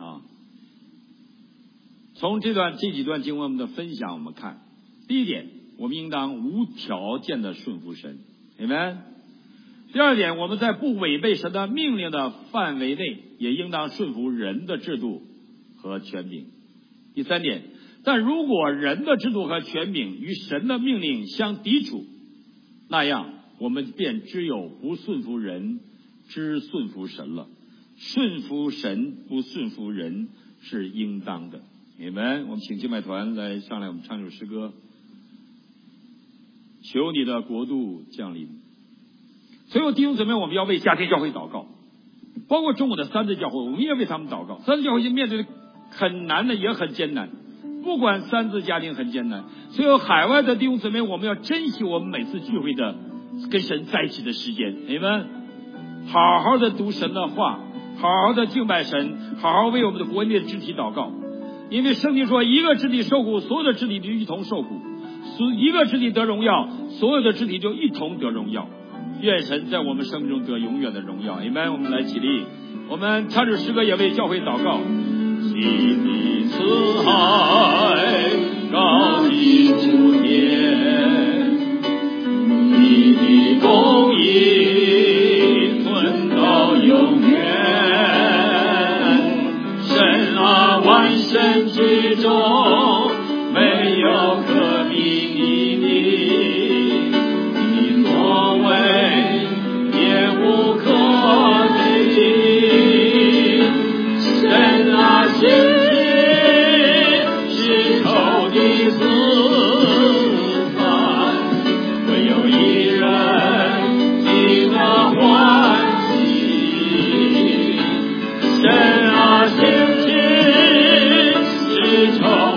从这几段经文的分享我们看，第一点，我们应当无条件的顺服神，阿们。第二点，我们在不违背神的命令的范围内，也应当顺服人的制度和权柄。第三点，但如果人的制度和权柄与神的命令相抵触，那样我们便只有不顺服人，只顺服神了。顺服神不顺服人是应当的。你们，我们请敬拜团来上来，我们唱一首诗歌，求你的国度降临。所有弟兄姊妹，我们要为家庭教会祷告，包括中国的三字教会，我们也为他们祷告。三字教会面对的很难的，也很艰难，不管三字家庭很艰难，所有海外的弟兄姊妹，我们要珍惜我们每次聚会的跟神在一起的时间。你们好好的读神的话，好好的敬拜神，好好为我们的国内的肢体祷告。因为圣经说，一个肢体受苦，所有的肢体就一同受苦；一个肢体得荣耀，所有的肢体就一同得荣耀。愿神在我们生命中得永远的荣耀。阿们。我们来起立，我们唱着诗歌也为教会祷告。你的慈爱高及诸天，你的公义存到永远。神啊，万神之中没有可比拟的，你作为也无可比。神啊，兴起是仇敌四方，唯有一人经了欢喜。神啊，兴起是仇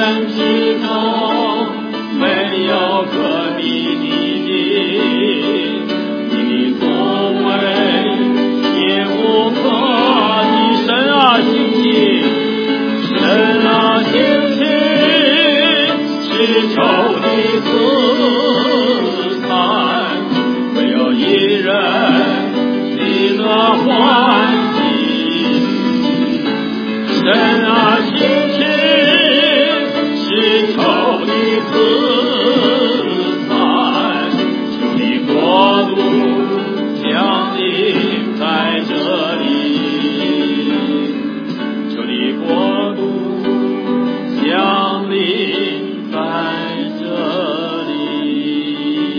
生之中没有可比你的，你的作为也无可比。神啊兴起，神啊兴起，是仇敌自残，没有一人喜乐欢喜。神啊兴起，是仇敌自残，求你国度降临在这里，求你国度降临在这里。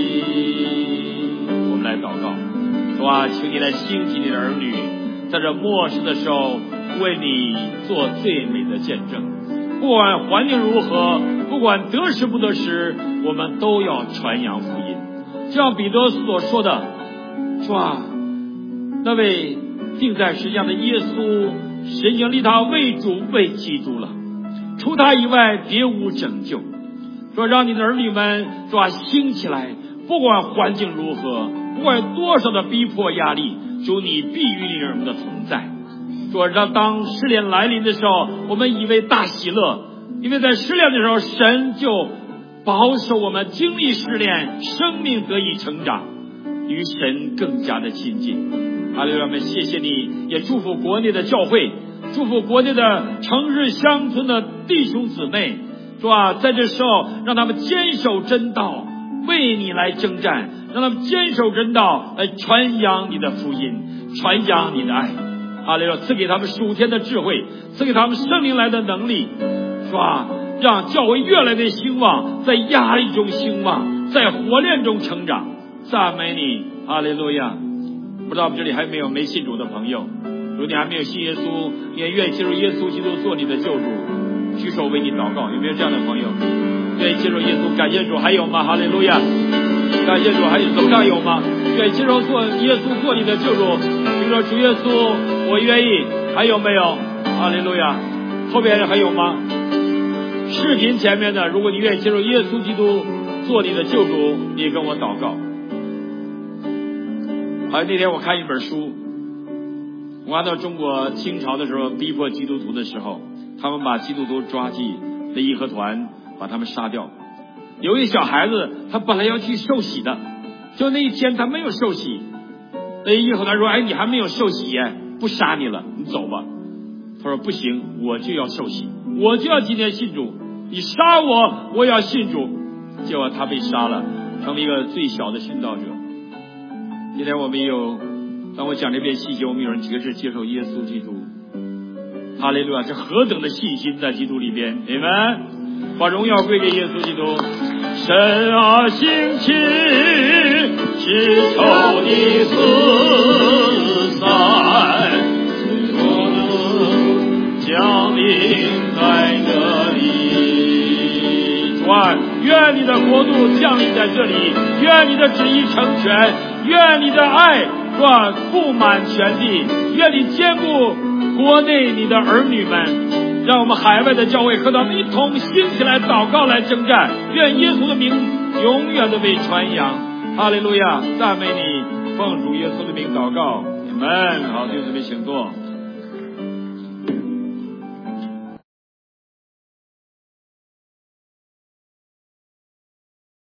我们来祷告，主啊，请你来兴起你的儿女，在这末世的时候为你做最美的见证。不管环境如何，不管得时不得时，我们都要传扬福音。就像彼得所说的，说啊，那位钉在十字架的耶稣，神已经立他为主为基督了，除他以外别无拯救。说让你的儿女们说啊兴起来，不管环境如何，不管多少的逼迫压力，主你必与你儿们的同在。说让当试炼来临的时候，我们以为大喜乐，因为在试炼的时候，神就保守我们经历试炼，生命得以成长，与神更加的亲近。哈利路亚！们谢谢你，也祝福国内的教会，祝福国内的城市乡村的弟兄姊妹，是吧？在这时候让他们坚守真道，为你来征战，让他们坚守真道，来传扬你的福音，传扬你的爱。哈利路亚！赐给他们属天的智慧，赐给他们圣灵来的能力，是吧？让教会越来越兴旺，在压力中兴旺，在火炼中成长。赞美你，哈利路亚！不知道我们这里还没有没信主的朋友，如果你还没有信耶稣，你也愿意接受耶稣基督做你的救主，举手为你祷告。有没有这样的朋友愿意接受耶稣？感谢主。还有吗？哈利路亚！感谢主。还有楼上有吗？愿意接受做耶稣做你的救主？比如说主耶稣我愿意。还有没有？哈利路亚！后边还有吗？视频前面的，如果你愿意接受耶稣基督做你的救主，你也跟我祷告。还有那天我看一本书，我看到中国清朝的时候逼迫基督徒的时候，他们把基督徒抓进那义和团，把他们杀掉。有一小孩子，他本来要去受洗的，就那一天他没有受洗，那义和团说：“哎，你还没有受洗耶，不杀你了，你走吧。”他说：“不行，我就要受洗，我就要今天信主，你杀我，我要信主。”结果他被杀了，成为一个最小的殉道者。今天我们有，当我讲这篇信息，我们有人决志接受耶稣基督。哈利路亚！这何等的信心在基督里边，你们把荣耀归给耶稣基督。神啊兴起，是仇敌四散，降临在这里。主啊，愿你的国度降临在这里，愿你的旨意成全，愿你的爱是吧布满全地，愿你兼顾国内你的儿女们，让我们海外的教会和他们一同兴起来祷告来征战，愿耶稣的名永远的被传扬。哈利路亚！赞美你，奉主耶稣的名祷告，阿们。好，弟兄姊妹请坐。